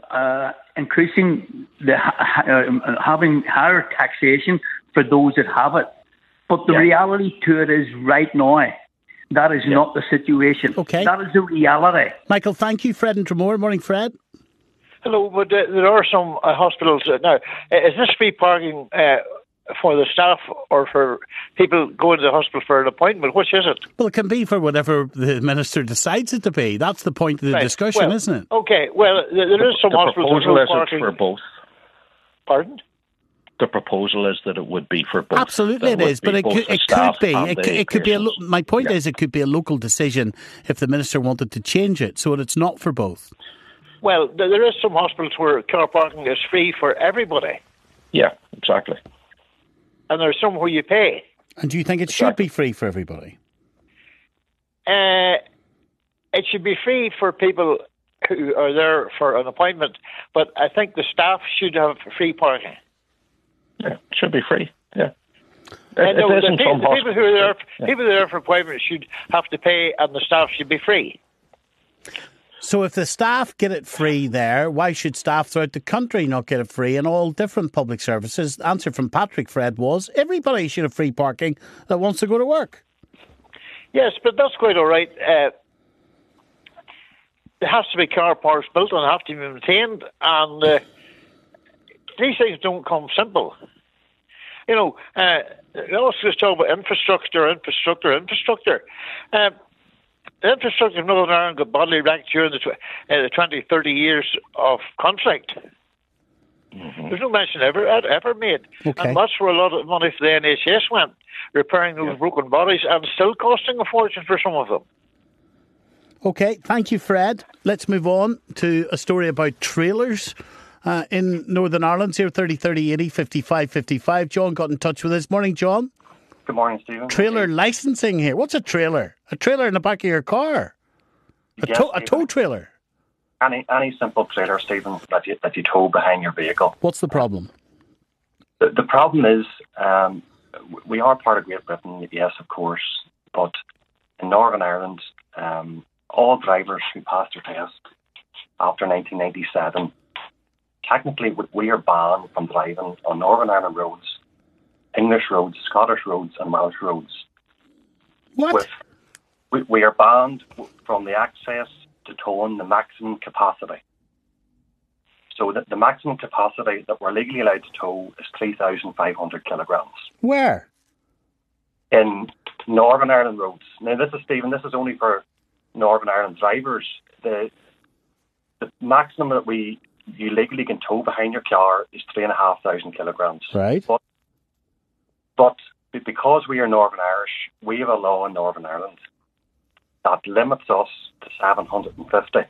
increasing having higher taxation for those that have it. But the reality to it is right now, that is not the situation. Okay. That is the reality. Michael, thank you. Fred and Dromore. Morning, Fred. Hello, but there are some hospitals now. Is this free parking for the staff or for people going to the hospital for an appointment? Which is it? Well, it can be for whatever the minister decides it to be. That's the point of the discussion, isn't it? Okay, well, there is some hospitals that are parking for both. Pardon? The proposal is that it would be for both. Absolutely it is, but it could be. It could be. My point is it could be a local decision if the minister wanted to change it, so it's not for both. Well, there is some hospitals where car parking is free for everybody. Yeah, exactly. And there's some where you pay. And do you think it should be free for everybody? It should be free for people who are there for an appointment, but I think the staff should have free parking. Yeah, it should be free. Yeah. People who are there for appointments should have to pay, and the staff should be free. So if the staff get it free there, why should staff throughout the country not get it free in all different public services? The answer from Patrick Fred was everybody should have free parking that wants to go to work. Yes, but that's quite all right. There has to be car parks built and have to be maintained, and these things don't come simple. You know, they always just talk about infrastructure. The infrastructure of Northern Ireland got badly wrecked during the 20, 30 years of conflict. Mm-hmm. There's no mention ever made. Okay. And that's where a lot of money for the NHS went, repairing those broken bodies, and still costing a fortune for some of them. Okay, thank you, Fred. Let's move on to a story about trailers in Northern Ireland. 030 30 80 55 55. John got in touch with us. Morning, John. Good morning, Stephen. Trailer licensing here. What's a trailer? A trailer in the back of your car? A tow trailer? Any simple trailer, Stephen, that you tow behind your vehicle. What's the problem? The problem is we are part of Great Britain, yes, of course, but in Northern Ireland, all drivers who passed their test after 1997, technically we are banned from driving on Northern Ireland roads, English roads, Scottish roads and Welsh roads. What? We are banned from the access to towing the maximum capacity. So the maximum capacity that we're legally allowed to tow is 3,500 kilograms. Where? In Northern Ireland roads. Now this is only for Northern Ireland drivers. The maximum that you legally can tow behind your car is 3,500 kilograms. Right. But because we are Northern Irish, we have a law in Northern Ireland that limits us to 750.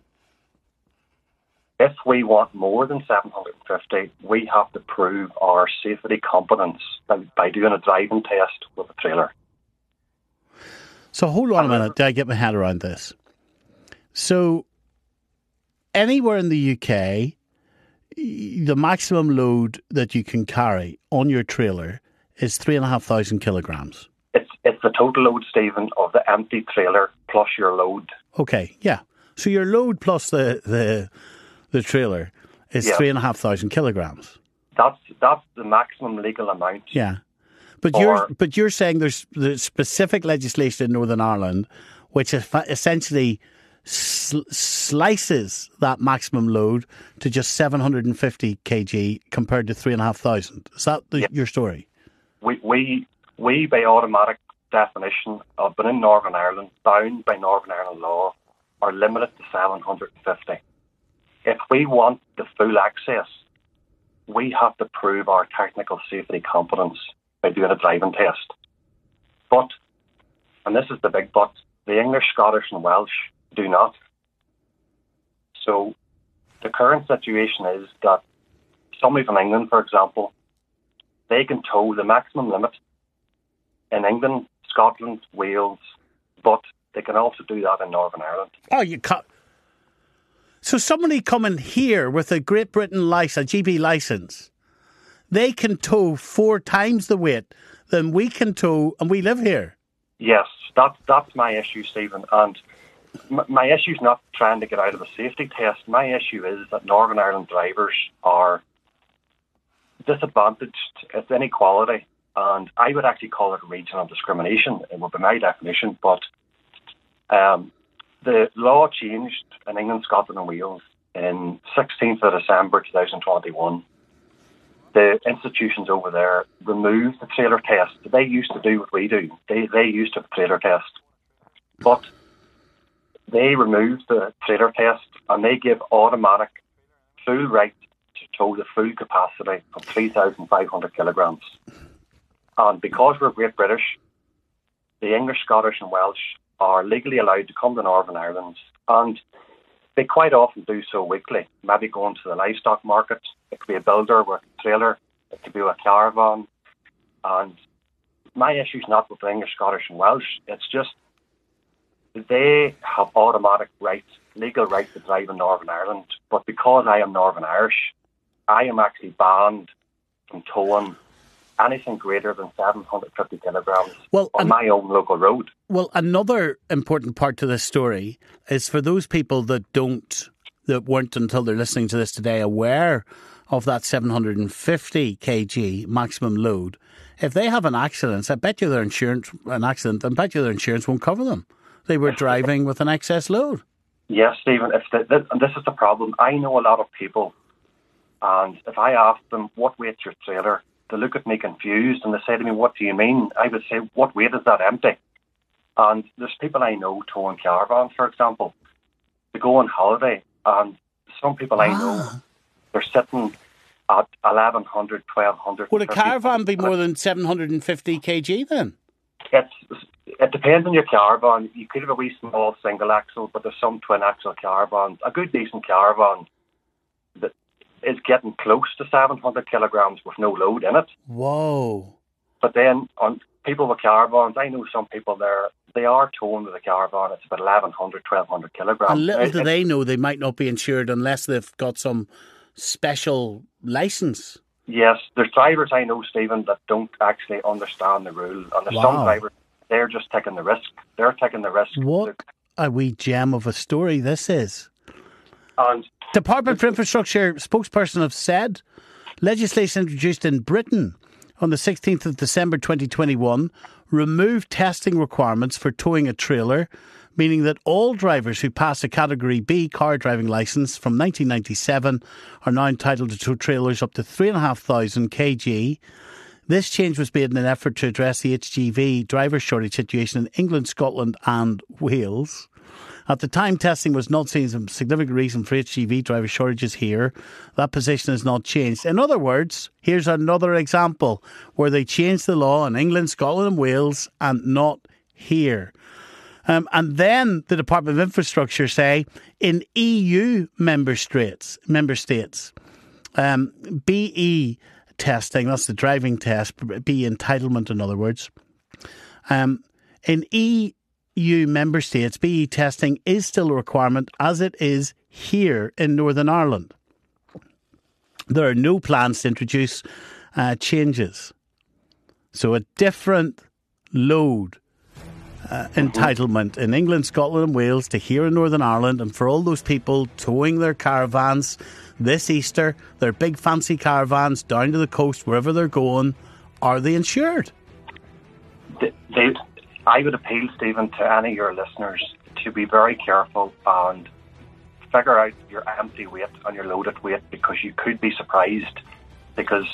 If we want more than 750, we have to prove our safety competence by doing a driving test with a trailer. So hold on a minute, till I get my head around this. So anywhere in the UK, the maximum load that you can carry on your trailer is 3,500 kilograms. It's the total load, Stephen, of the empty trailer plus your load. Okay, yeah. So your load plus the trailer is 3,500 kilograms. That's the maximum legal amount. Yeah. But you're saying there's specific legislation in Northern Ireland which essentially slices that maximum load to just 750 kg compared to 3,500. Is that your story? We by automatic definition of being in Northern Ireland, bound by Northern Ireland law, are limited to 750. If we want the full access, we have to prove our technical safety competence by doing a driving test. But, and this is the big but, the English, Scottish and Welsh do not. So the current situation is that somebody from England, for example, they can tow the maximum limit in England, Scotland, Wales, but they can also do that in Northern Ireland. Oh, you can't. So somebody coming here with a Great Britain license, a GB license, they can tow 4 times the weight than we can tow, and we live here. Yes, that's my issue, Stephen. And my issue is not trying to get out of a safety test. My issue is that Northern Ireland drivers are disadvantaged. It's inequality. And I would actually call it regional discrimination. It would be my definition. But the law changed in England, Scotland and Wales in 16th of December 2021. The institutions over there removed the trailer test. They used to do what we do. They used to have a trailer test. But they removed the trailer test and they give automatic full right to tow the full capacity of 3,500 kilograms. And because we're Great British, the English, Scottish and Welsh are legally allowed to come to Northern Ireland, and they quite often do so weekly, maybe going to the livestock market. It could be a builder with a trailer, it could be a caravan. And my issue is not with the English, Scottish and Welsh, it's just they have automatic rights, legal right to drive in Northern Ireland, but because I am Northern Irish, I am actually banned from towing anything greater than 750 kilograms on my own local road. Well, another important part to this story is for those people that weren't until they're listening to this today aware of that 750 kg maximum load. If they have an accident, I bet you their insurance won't cover them. They were driving with an excess load. Yes, Stephen, and this is the problem. I know a lot of people, and if I ask them, what weight's your trailer? They look at me confused and they say to me, what do you mean? I would say, what weight is that empty? And there's people I know towing caravans, for example. They go on holiday, and some people I know, they're sitting at 1,100, 1,200. Would a caravan be more than 750 kg then? It depends on your caravan. You could have a wee small single axle, but there's some twin axle caravans. A good decent caravan that is getting close to 700 kilograms with no load in it. Whoa. But then on people with caravans, I know some people there, they are towing with a caravan. It's about 1,100, 1,200 kilograms. And little do they know they might not be insured unless they've got some special licence. Yes, there's drivers I know, Stephen, that don't actually understand the rule. And there's some drivers, they're just taking the risk. They're taking the risk. What a wee gem of a story this is. And Department for Infrastructure spokesperson have said legislation introduced in Britain on the 16th of December 2021 removed testing requirements for towing a trailer, meaning that all drivers who pass a Category B car driving licence from 1997 are now entitled to tow trailers up to 3,500 kg. This change was made in an effort to address the HGV driver shortage situation in England, Scotland and Wales. At the time, testing was not seen as a significant reason for HGV driver shortages here. That position has not changed. In other words, here's another example where they changed the law in England, Scotland and Wales and not here. And then the Department of Infrastructure say in EU member states, BE testing, that's the driving test, BE entitlement in other words. In EU member states, BE testing is still a requirement as it is here in Northern Ireland. There are no plans to introduce changes. So a different load entitlement in England, Scotland and Wales to here in Northern Ireland, and for all those people towing their caravans this Easter, their big fancy caravans down to the coast, wherever they're going, are they insured? I would appeal, Stephen, to any of your listeners to be very careful and figure out your empty weight and your loaded weight, because you could be surprised, because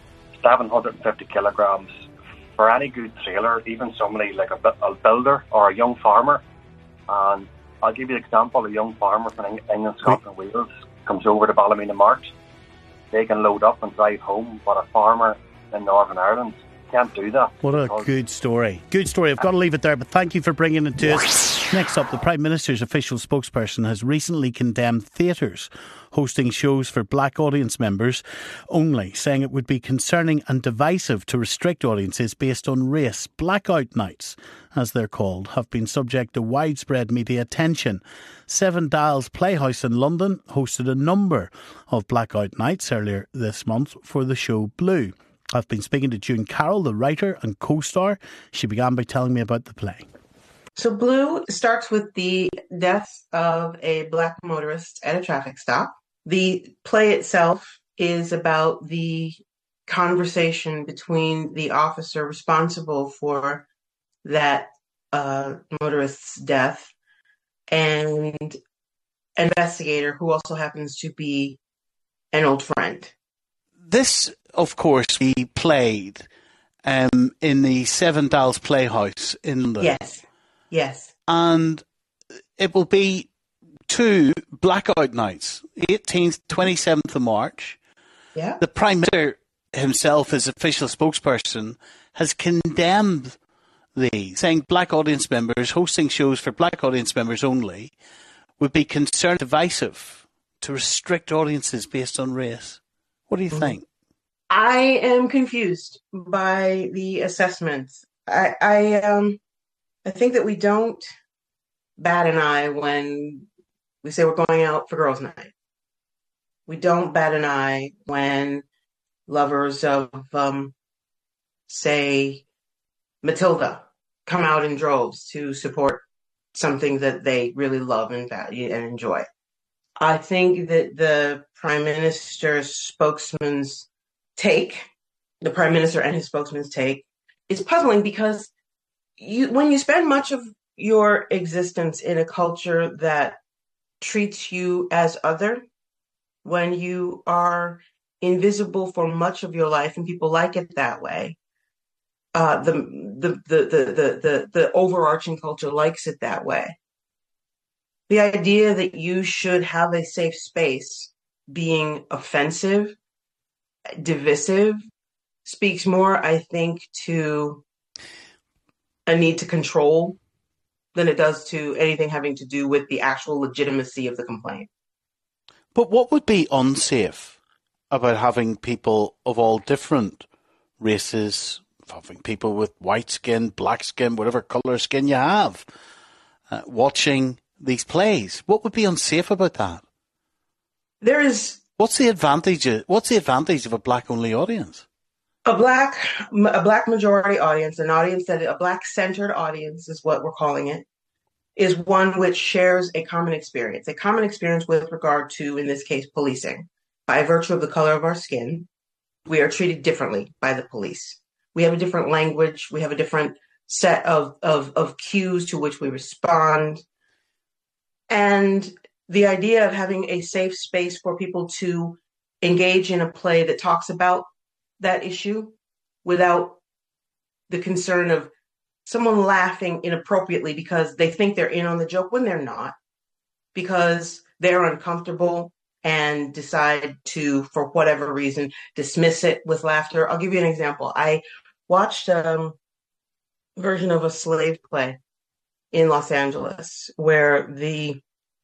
750 kilograms for any good trailer, even somebody like a builder or a young farmer, and I'll give you an example, a young farmer from England, Scotland, Wales comes over to Ballymena March, they can load up and drive home, but a farmer in Northern Ireland can't do that. What a good story. Good story. I've got to leave it there, but thank you for bringing it to us. Next up, the Prime Minister's official spokesperson has recently condemned theatres hosting shows for black audience members only, saying it would be concerning and divisive to restrict audiences based on race. Blackout nights, as they're called, have been subject to widespread media attention. Seven Dials Playhouse in London hosted a number of blackout nights earlier this month for the show Blue. I've been speaking to June Carroll, the writer and co-star. She began by telling me about the play. So Blue starts with the death of a black motorist at a traffic stop. The play itself is about the conversation between the officer responsible for that motorist's death and an investigator who also happens to be an old friend. This, of course, we played in the Seven Dials Playhouse in London. Yes. And it will be 2 blackout nights, 18th, 27th of March. Yeah. The Prime Minister himself, as official spokesperson, has condemned these, saying black audience members hosting shows for black audience members only would be considered divisive to restrict audiences based on race. What do you think? I am confused by the assessments. I think that we don't bat an eye when we say we're going out for girls' night. We don't bat an eye when lovers of say, Matilda, come out in droves to support something that they really love and value and enjoy. I think that the Prime Minister's spokesman's take, the Prime Minister and his spokesman's take, is puzzling because when you spend much of your existence in a culture that treats you as other, when you are invisible for much of your life and people like it that way, the overarching culture likes it that way. The idea that you should have a safe space being offensive, divisive, speaks more, I think, to a need to control than it does to anything having to do with the actual legitimacy of the complaint. But what would be unsafe about having people of all different races, having people with white skin, black skin, whatever colour skin you have, watching these plays? What would be unsafe about that? What's the advantage of a black-only audience? A black majority audience, a black-centered audience is what we're calling it, is one which shares a common experience with regard to, in this case, policing. By virtue of the color of our skin, we are treated differently by the police. We have a different language. We have a different set of cues to which we respond. And the idea of having a safe space for people to engage in a play that talks about that issue without the concern of someone laughing inappropriately because they think they're in on the joke when they're not, because they're uncomfortable and decide to, for whatever reason, dismiss it with laughter. I'll give you an example. I watched a version of a slave play in Los Angeles where the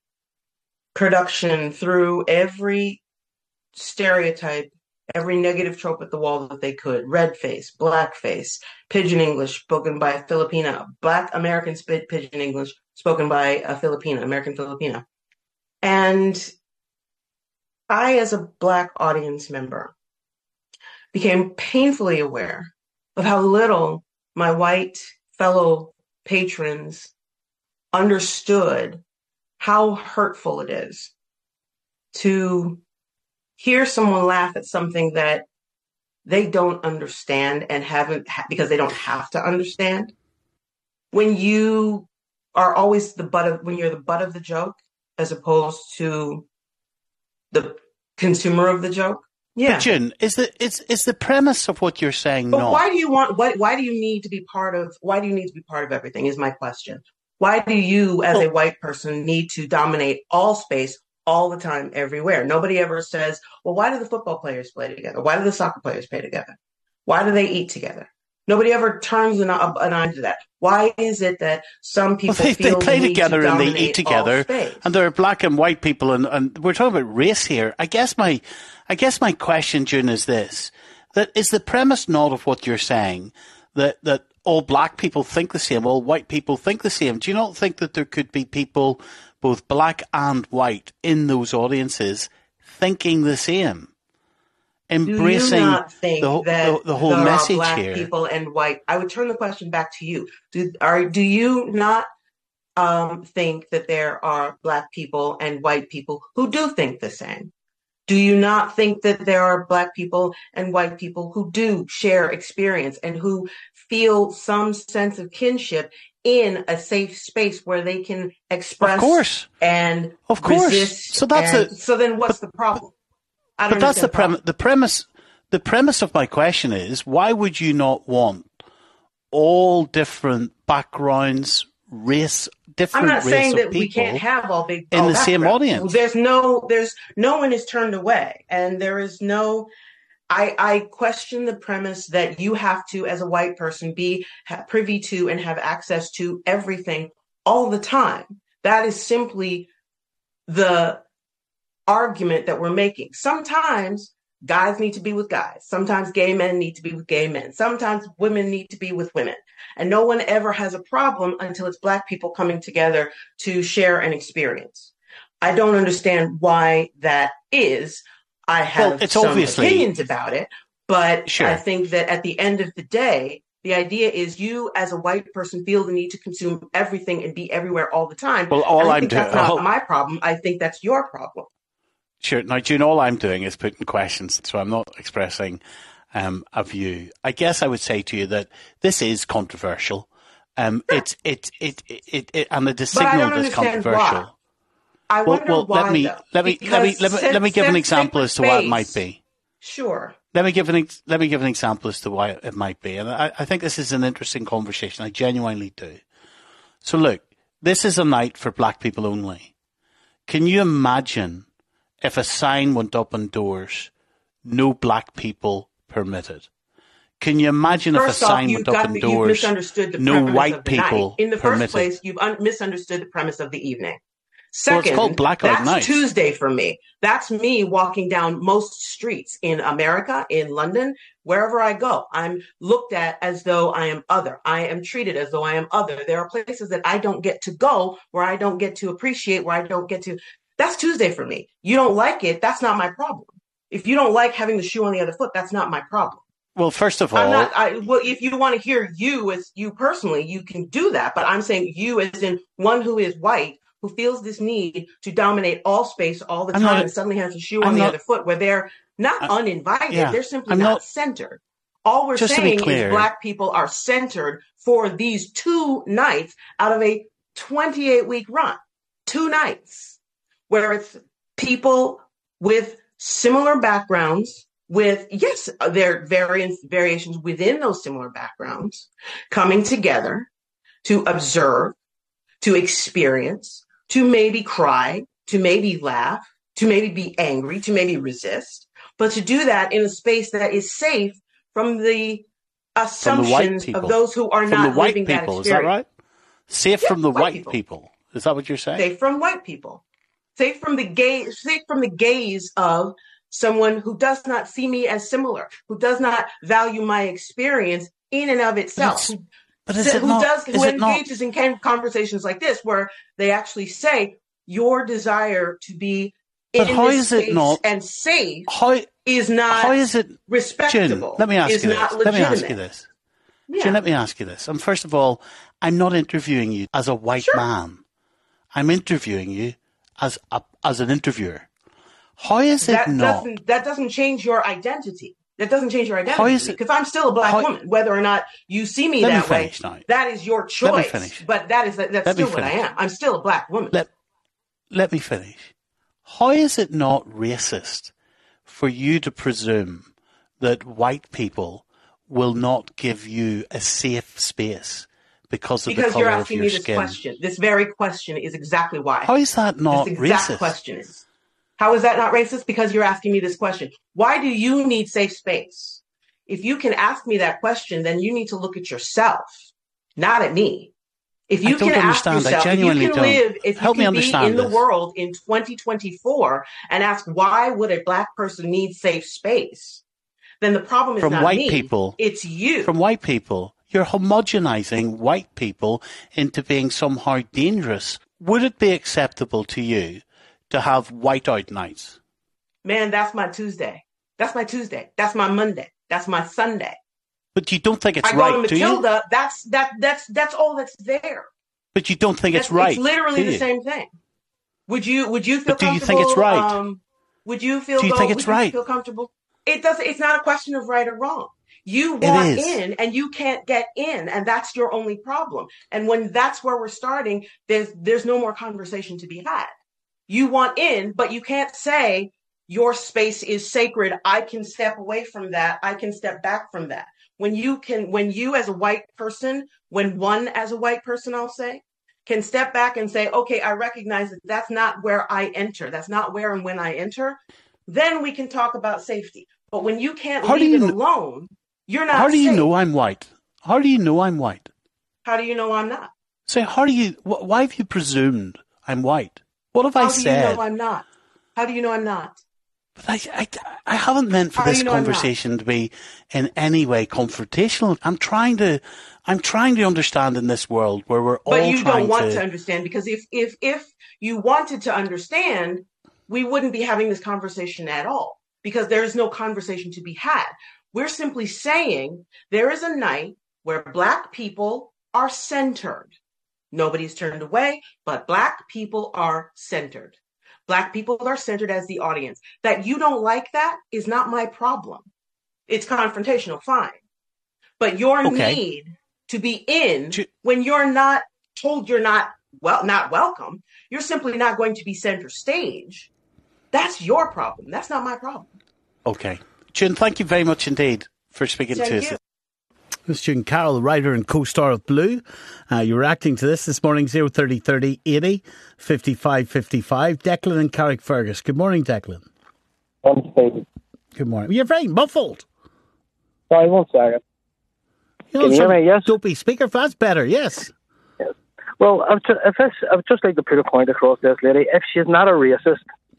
production threw every stereotype, every negative trope at the wall that they could. Red face, black face, pidgin English spoken by a Filipina, black American pidgin English spoken by a Filipina, American Filipina. And I, as a black audience member, became painfully aware of how little my white fellow patrons understood how hurtful it is to hear someone laugh at something that they don't understand and because they don't have to understand. When you are always when you're the butt of the joke, as opposed to the consumer of the joke. Yeah. But June, is the premise of what you're saying but not? Why do you need to be part of everything is my question. Why do you, as a white person, need to dominate all space all the time, everywhere? Nobody ever says, well, why do the football players play together? Why do the soccer players play together? Why do they eat together? Nobody ever turns an eye to that. Why is it that some people they play together and they eat together, and there are black and white people, and we're talking about race here. I guess my question, June, is this: that is the premise not of what you're saying that all black people think the same, all white people think the same? Do you not think that there could be people, both black and white, in those audiences thinking the same? Embracing the whole message black here. People and white. I would turn the question back to you. Do you not think that there are black people and white people who do think the same? Do you not think that there are black people and white people who do share experience and who feel some sense of kinship in a safe space where they can express and resist? So then what's the problem? But that's the premise. The premise of my question is: why would you not want all different backgrounds, race, different race of people? I'm not saying that we can't have all the same audience. There's no one is turned away, and there is no. I question the premise that you have to, as a white person, be privy to and have access to everything all the time. That is simply the argument that we're making. Sometimes guys need to be with guys. Sometimes gay men need to be with gay men. Sometimes women need to be with women. And no one ever has a problem until it's black people coming together to share an experience. I don't understand why that is. I have some opinions about it, But Sure. I think that at the end of the day, the idea is you as a white person feel the need to consume everything and be everywhere all the time. Well, all And I I'm think doing- that's not my problem. I think that's your problem. Sure. Now, June, all I'm doing is putting questions, so I'm not expressing a view. I guess I would say to you that this is controversial. And it is But I don't signalled as understand controversial. why. I wonder why, let me though. let me give an example as to why it might be. Sure. Let me give an example as to why it might be, and I think this is an interesting conversation. I genuinely do. So look, this is a night for black people only. Can you imagine if a sign went up on doors, no black people permitted? Can you imagine if a sign went up on you've doors, misunderstood the no premise white of the people night. In the permitted? first place, you've misunderstood the premise of the evening. Well, it's Second, called Blackout that's Night. Tuesday for me. That's me walking down most streets in America, in London, wherever I go. I'm looked at as though I am other. I am treated as though I am other. There are places that I don't get to go, where I don't get to appreciate, where I don't get to. That's Tuesday for me. You don't like it, that's not my problem. If you don't like having the shoe on the other foot, that's not my problem. Well, first of all, well, if you want to hear you as you personally, you can do that. But I'm saying you as in one who is white, who feels this need to dominate all space all the time and suddenly has a shoe on the other foot, where they're not uninvited, they're simply not centered. All we're saying is black people are centered for these 2 nights out of a 28-week run. 2 nights where it's people with similar backgrounds, with, yes, there are variations within those similar backgrounds, coming together to observe, to experience, to maybe cry, to maybe laugh, to maybe be angry, to maybe resist, but to do that in a space that is safe from the assumptions of those who are not living that experience. Is that right? Safe from the white people. Is that what you're saying? Safe from white people. Safe from the gaze of someone who does not see me as similar, who does not value my experience in and of itself. Who engages in conversations like this, where they actually say your desire to be in this space and safe is not respectable. June, let me ask you this. Legitimate. Let me ask you this. Yeah. June, let me ask you this. And first of all, I'm not interviewing you as a white man. I'm interviewing you as an interviewer. How is it not? That doesn't change your identity. That doesn't change your identity, because I'm still a black woman. Whether or not you see me that way, that is your choice. But that's still what I am. I'm still a black woman. Let me finish. How is it not racist for you to presume that white people will not give you a safe space because of the colour of your skin? Because you're asking me this question. This very question is exactly why. How is that not this exact racist? Question is. How is that not racist? Because you're asking me this question. Why do you need safe space? If you can ask me that question, then you need to look at yourself, not at me. If you can ask yourself, if you can live, if you can be in the world in 2024 and ask why would a black person need safe space, then the problem is not me. It's you. From white people, you're homogenizing white people into being somehow dangerous. Would it be acceptable to you to have whiteout nights? Man, that's my Tuesday. That's my Tuesday. That's my Monday. That's my Sunday. But you don't think it's I right, go to do you? Matilda. That's all that's there. But you don't think it's right. It's literally the same thing. Would you feel comfortable? Do you think it's right? Would you feel? Do you think it's right? Feel comfortable? It doesn't. It's not a question of right or wrong. You want in and you can't get in, and that's your only problem. And when that's where we're starting, there's no more conversation to be had. You want in, but you can't say your space is sacred. I can step away from that. I can step back from that. When you as a white person, as a white person, I'll say, can step back and say, okay, I recognize that that's not where I enter. That's not where and when I enter. Then we can talk about safety. But when you can't leave it alone, you're not safe. How do you know I'm white? How do you know I'm white? How do you know I'm not? So why have you presumed I'm white? What have I said? How do you know I'm not? How do you know I'm not? But I haven't meant for this conversation to be in any way confrontational. I'm trying to understand in this world where we're all trying to... But you don't want to understand, because if you wanted to understand, we wouldn't be having this conversation at all, because there is no conversation to be had. We're simply saying there is a night where Black people are centered. Nobody's turned away, but Black people are centered. Black people are centered as the audience. That you don't like that is not my problem. It's confrontational, fine. But your need to be in when you're not told you're not welcome, you're simply not going to be center stage. That's your problem. That's not my problem. Okay. June, thank you very much indeed for speaking to us. This is June Carroll, writer and co-star of Blue. You're reacting to this morning, 03030 80 55 55. Declan and Carrickfergus. Good morning, Declan. Good morning. You're very muffled. Sorry, 1 second. Can you hear me? Yes. Dopey speaker. That's better. Yes. Yes. Well, I would just like to put a point across this lady. If she's not a racist,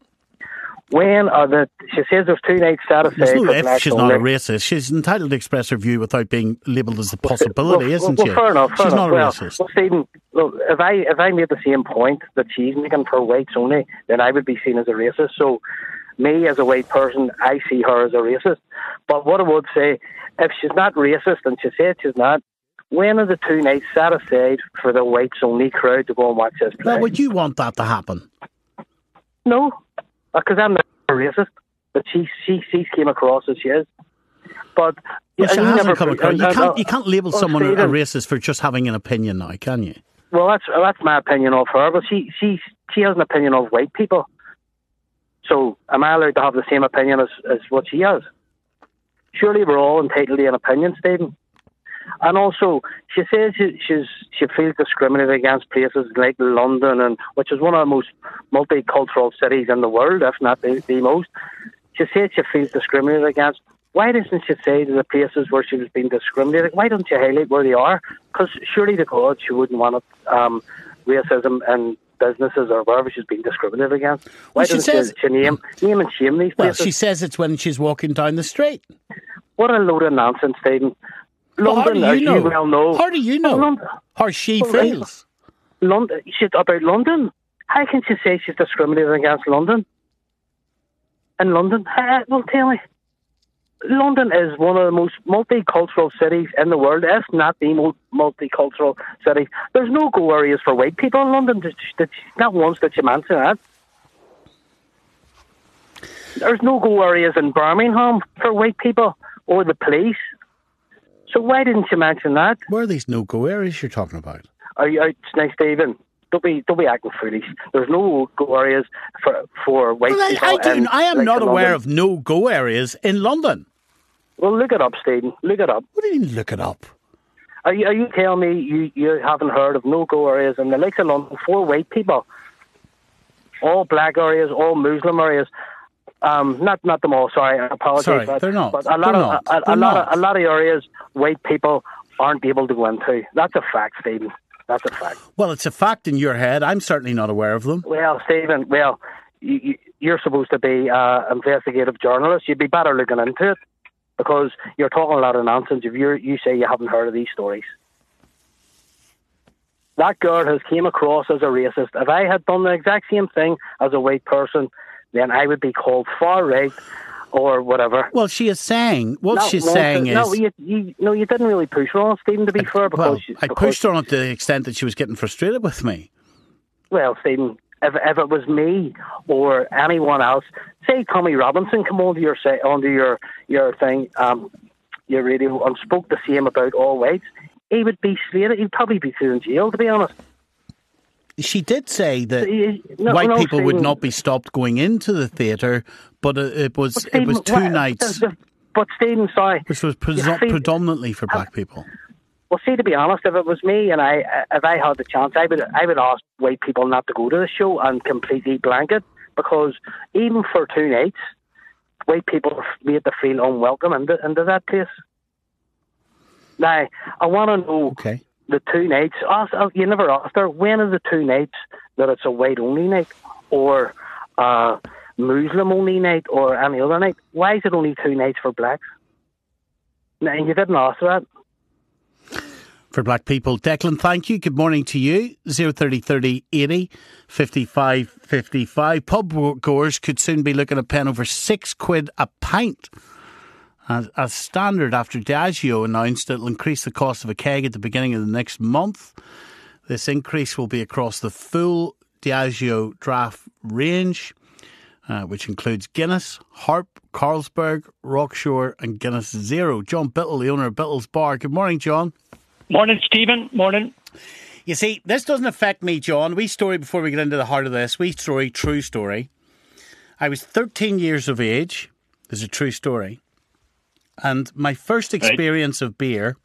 she says there's 2 nights set aside. There's no if she's not a racist. She's entitled to express her view without being labelled as a possibility, isn't she? Fair enough. She's not a racist. Well, Stephen, look, if I made the same point that she's making for whites only, then I would be seen as a racist. So, me as a white person, I see her as a racist. But what I would say, if she's not racist, and she said she's not, when are the 2 nights set aside for the whites only crowd to go and watch this play? Now, would you want that to happen? No, because I'm not a racist, but she came across as she is. But well, she hasn't come across. You can't label someone a racist for just having an opinion now, can you? Well, that's my opinion of her, but she has an opinion of white people. So am I allowed to have the same opinion as what she has? Surely we're all entitled to an opinion, Stephen. And also, she says she feels discriminated against places like London, and which is one of the most multicultural cities in the world, if not the most. She says she feels discriminated against. Why doesn't she say the places where she was being discriminated? Why don't you highlight where they are? Because surely to God she wouldn't want racism in businesses or wherever she's being discriminated against. Why doesn't she name and shame these places? Well, she says it's when she's walking down the street. What a load of nonsense, Stephen. London, how do you know? You well know. How do you know? How she feels? London. About London. How can she say she's discriminated against London? In London? Well, tell me. London is one of the most multicultural cities in the world, if not the most multicultural city. There's no go areas for white people in London. Not once did she mention that. There's no go areas in Birmingham for white people or the police. So why didn't you mention that? Where are these no-go areas you're talking about? Now, Stephen, don't be acting foolish. There's no go areas for white people. I am not aware of no-go areas in London. Well, look it up, Stephen. Look it up. What do you mean, look it up? Are you telling me you haven't heard of no-go areas in the likes of London for white people? All black areas, all Muslim areas. Not them all. Sorry, I apologise. Sorry, they're not. But a lot of areas white people aren't able to go into. That's a fact, Stephen. That's a fact. Well, it's a fact in your head. I'm certainly not aware of them. Well, Stephen, you're supposed to be an investigative journalist. You'd be better looking into it because you're talking a lot of nonsense if you say you haven't heard of these stories. That girl has came across as a racist. If I had done the exact same thing as a white person, then I would be called far right or whatever. Well, she is saying she's saying is you didn't really push her on, Stephen. To be fair, because I pushed her on to the extent that she was getting frustrated with me. Well, Stephen, if it was me or anyone else, say Tommy Robinson come onto your thing, your radio, and spoke the same about all whites, he would be slated. He'd probably be thrown in jail, to be honest. She did say that white people would not be stopped going into the theatre, but it was 2 nights. But Stephen, sorry, which was predominantly for black people. Well, see, to be honest, if it was me and if I had the chance, I would ask white people not to go to the show and completely blanket, because even for 2 nights, white people are made to feel unwelcome into that place. Now, I want to know. Okay. The 2 nights, you never asked her, when are the 2 nights that it's a white-only night or Muslim-only night or any other night? Why is it only 2 nights for blacks? Now, you didn't ask that. For black people. Declan, thank you. Good morning to you. 03030 80 55 55. Pub goers could soon be looking at paying over £6 a pint As standard, after Diageo announced it will increase the cost of a keg at the beginning of the next month, this increase will be across the full Diageo draft range, which includes Guinness, Harp, Carlsberg, Rockshore and Guinness Zero. John Bittle, the owner of Bittle's Bar. Good morning, John. Morning, Stephen. Morning. You see, this doesn't affect me, John. Wee story before we get into the heart of this. Wee story, true story. I was 13 years of age. This is a true story. And my first experience of beer,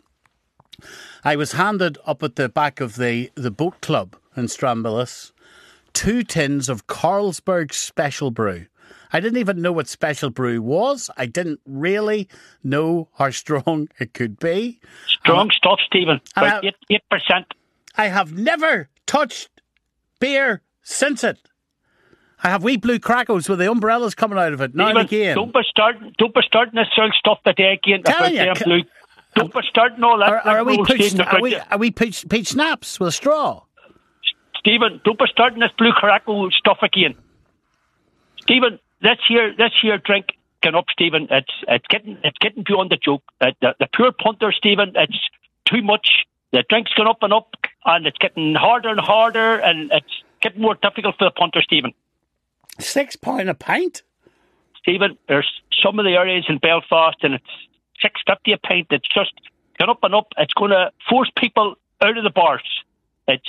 I was handed up at the back of the boat club in Strambillis 2 tins of Carlsberg Special Brew. I didn't even know what Special Brew was. I didn't really know how strong it could be. Strong stuff, Stephen. About 8%. I have never touched beer since it. I have wee blue crackles with the umbrellas coming out of it now and again. Don't be starting this sort of stuff today again. Don't be starting all that. Are we peach schnapps with a straw? Stephen, don't be starting this blue crackle stuff again. Stephen, this here drink can up, Stephen. It's getting beyond the joke. The pure punter, Stephen. It's too much. The drink's going up, and it's getting harder and harder, and it's getting more difficult for the punter, Stephen. £6 a pint? Stephen, there's some of the areas in Belfast and it's $6.50 a pint. It's just gone up and up. It's going to force people out of the bars. It's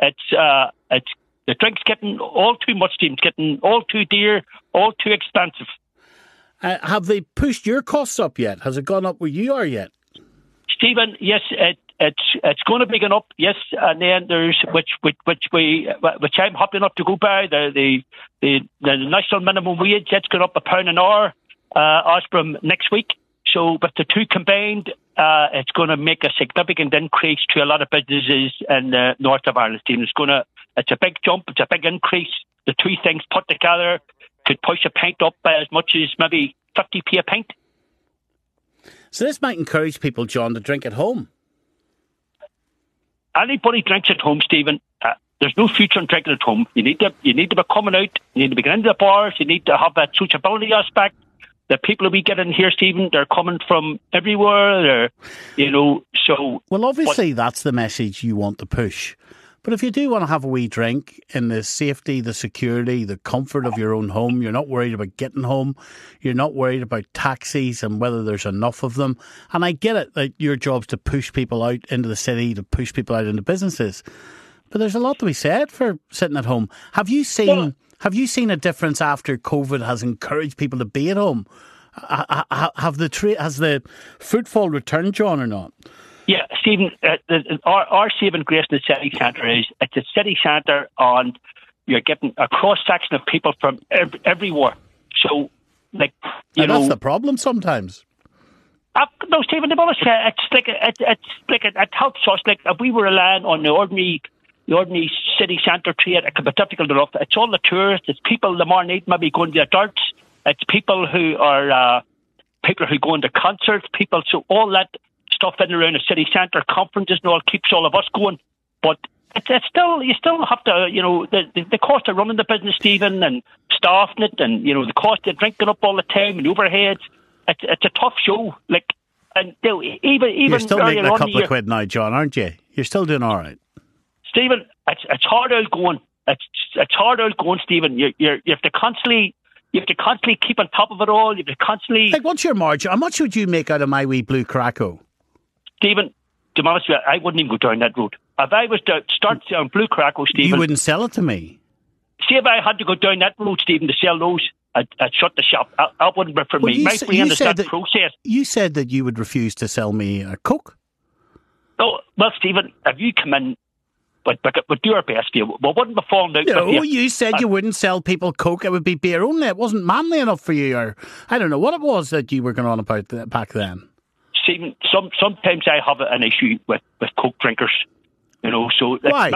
the drink's getting all too much, Stephen. It's getting all too dear, all too expensive. Have they pushed your costs up yet? Has it gone up where you are yet? Stephen, yes, it's going to be going up, yes, and then there's which I'm happy enough to go by the national minimum wage. That's going up £1 an hour as from next week. So with the two combined, it's going to make a significant increase to a lot of businesses in the north of Ireland. It's a big jump. It's a big increase. The two things put together could push a pint up by as much as maybe 50p a pint. So this might encourage people, John, to drink at home. Anybody drinks at home, Stephen. There's no future in drinking at home. You need to be coming out. You need to be getting into the bars. You need to have that sociability aspect. The people we get in here, Stephen, they're coming from everywhere. Well, obviously that's the message you want to push. But if you do want to have a wee drink in the safety, the security, the comfort of your own home, you're not worried about getting home, you're not worried about taxis and whether there's enough of them. And I get it that your job's to push people out into the city, to push people out into businesses. But there's a lot to be said for sitting at home. Have you seen a difference after COVID has encouraged people to be at home? Has the footfall returned, John, or not? Yeah, Stephen, our saving grace in the city centre is it's a city centre and you're getting a cross-section of people from everywhere. So, that's the problem sometimes. No, Stephen, to be honest, it helps us. Like, if we were relying on the ordinary city centre trade, it could be difficult enough. It's all the tourists, it's people the morning maybe going to the darts, it's people who go into concerts, so all that stuff in and around the city centre, conferences and all keeps all of us going. But you still have to, the cost of running the business, Stephen, and staffing it, and the cost of drinking up all the time and overheads. It's a tough show. And even you're still making a couple of quid now, John, aren't you? You're still doing all right, Stephen. It's hard out going. It's hard out going, Stephen. You have to constantly keep on top of it all. You have to constantly. What's your margin? How much would you make out of my wee blue Caraco? Stephen, to be honest with you, I wouldn't even go down that road. If I was to start selling blue Caraco, Stephen, you wouldn't sell it to me. See, if I had to go down that road, Stephen, to sell those, I'd shut the shop. That wouldn't be for me. We understand the process. You said that you would refuse to sell me a Coke. Oh, well, Stephen, if you come in, but do our best for you. We wouldn't be falling out. No, you said you wouldn't sell people Coke. It would be beer only. It wasn't manly enough for you, or I don't know what it was that you were going on about back then. Stephen, sometimes I have an issue with Coke drinkers. So why?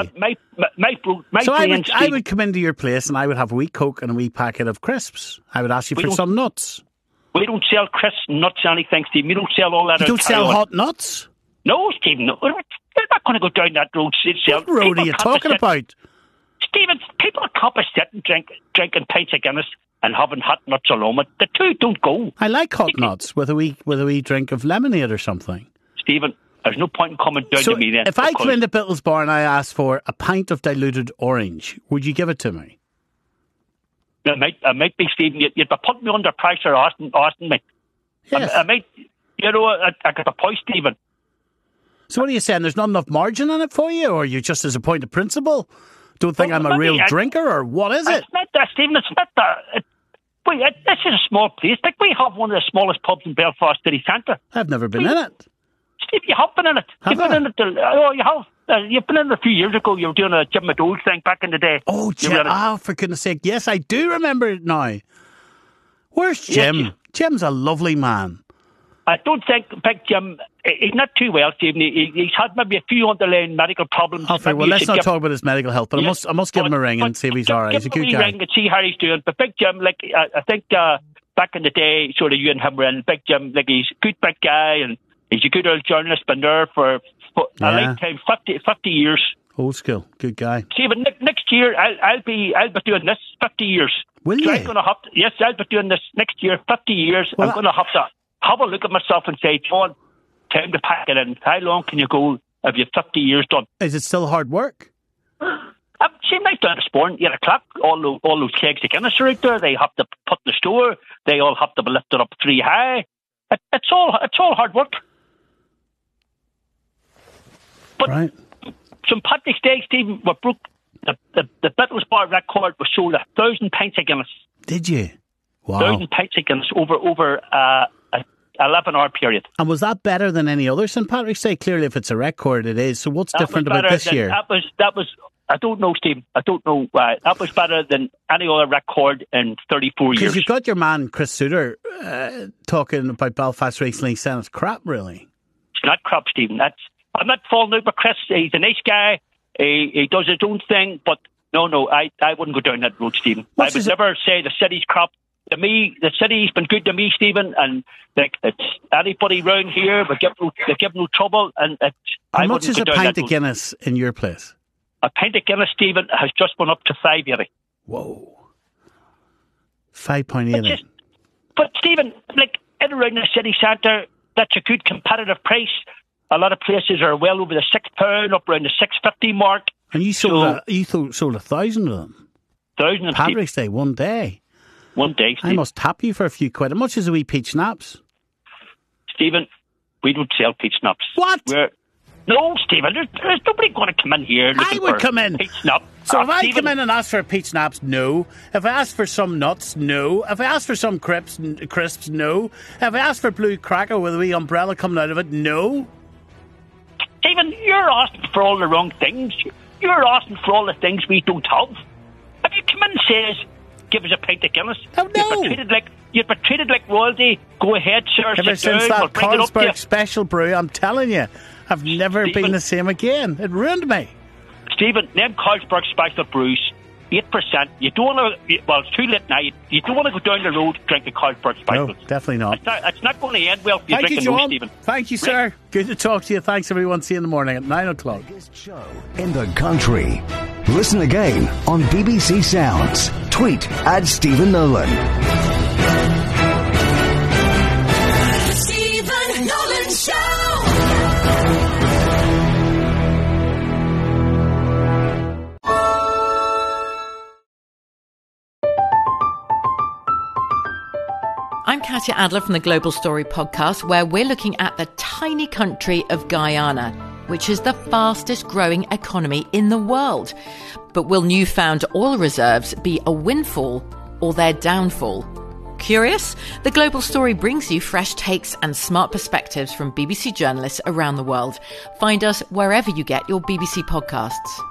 I would come into your place and I would have a wee Coke and a wee packet of crisps. I would ask you for some nuts. We don't sell crisps, nuts, anything, Stephen. We don't sell all that. You don't sell hot nuts? No, Stephen. No. You're not going to go down that road. What road are you talking about? Stephen, people can't be sitting drinking pints of Guinness and having hot nuts along it. The two don't go. I like hot nuts with a wee drink of lemonade or something. Stephen, there's no point in coming down to me then. If I come into Bittles Bar and I ask for a pint of diluted orange, would you give it to me? I might be, Stephen. You'd be putting me under pressure, asking me. Yes. I might, I got a point, Stephen. So what are you saying? There's not enough margin in it for you, or you just, as a point of principle, don't think I'm a real drinker, or what is it? It's not that, Stephen. It's not that. This is a small place. Like, we have one of the smallest pubs in Belfast city centre. I've never been in it. Steve, you have been in it. You've been in it. You have. You've been in it a few years ago. You were doing a Jim McDowell thing back in the day. Oh, Jim. Oh, for goodness sake. Yes, I do remember it now. Where's Jim? Yes. Jim's a lovely man. I don't think Big Jim, he's not too well, Stephen. He's had maybe a few underlying medical problems. Okay, well, let's not talk about his medical health, but I must give him a ring and see if he's all right. He's a good guy. Ring and see how he's doing. But Big Jim, like, I think back in the day, sort of you and him were in. Big Jim, like, he's a good big guy, and he's a good old journalist, been there for a lifetime, 50 years. Old school, good guy. Stephen, next year I'll be doing this 50 years. Will you? I'm gonna yes, I'll be doing this next year, 50 years. Well, I'm going to have to have a look at myself and say, John, time to pack it in. How long can you go if you have 50 years done? Is it still hard work? Same night down this morning, 8 o'clock, all those kegs of Guinness are out there. They have to put in the store. They all have to be lifted up 3 high. It's all hard work. But right. St. Patrick's Day, Stephen, we broke the Bittles Bar record. Was sold 1,000 pints of Guinness. Did you? Wow. 1,000 pints of Guinness over a 11-hour period. And was that better than any other St. Patrick's Day? Clearly, if it's a record, it is. So what's different about this year? That was. I don't know, Stephen. I don't know why. That was better than any other record in 34 years. Because you've got your man, Chris Suter, talking about Belfast recently, saying it's crap, really. It's not crap, Stephen. I'm not falling out with Chris. He's a nice guy. He does his own thing. But no, I wouldn't go down that road, Stephen. I would never say the city's crap. To me, the city's been good to me, Stephen, and like, it's anybody round here, they give no trouble. And how much is a pint of Guinness in your place? A pint of Guinness, Stephen, has just gone up to €5.80. Whoa. £5.80. But Stephen, like, in around the city centre, that's a good competitive price. A lot of places are well over the £6, up around the £6.50 mark. And you sold 1,000 of them? 1,000. Patrick's Day, one day. One day, Stephen. I must tap you for a few quid. How much is a wee peach schnapps? Stephen, we don't sell peach schnapps. What? No, Stephen, there's nobody going to come in here looking I would come in. Peach schnapps. So if I come in and ask for a peach schnapps, no. If I ask for some nuts, no. If I ask for some crisps, no. If I ask for blue cracker with a wee umbrella coming out of it, no. Stephen, you're asking for all the wrong things. You're asking for all the things we don't have. If you come in and says, give us a pint of Guinness, oh, no. You'd be treated like royalty. Go ahead, sir. Ever since that Carlsberg special brew, I'm telling you, I've never been the same again. It ruined me. Stephen, them Carlsberg special brews, 8%. You don't want to, well, it's too late now. You don't want to go down the road drinking Carlsberg specials. No, definitely not. It's not going to end well if you're drinking those, Stephen. Thank you, sir. Good to talk to you. Thanks, everyone. See you in the morning at 9 o'clock. Show in the country. Listen again on BBC Sounds. Tweet at Stephen Nolan. Stephen Nolan Show. I'm Katya Adler from the Global Story podcast, where we're looking at the tiny country of Guyana, which is the fastest growing economy in the world. But will newfound oil reserves be a windfall or their downfall? Curious? The Global Story brings you fresh takes and smart perspectives from BBC journalists around the world. Find us wherever you get your BBC podcasts.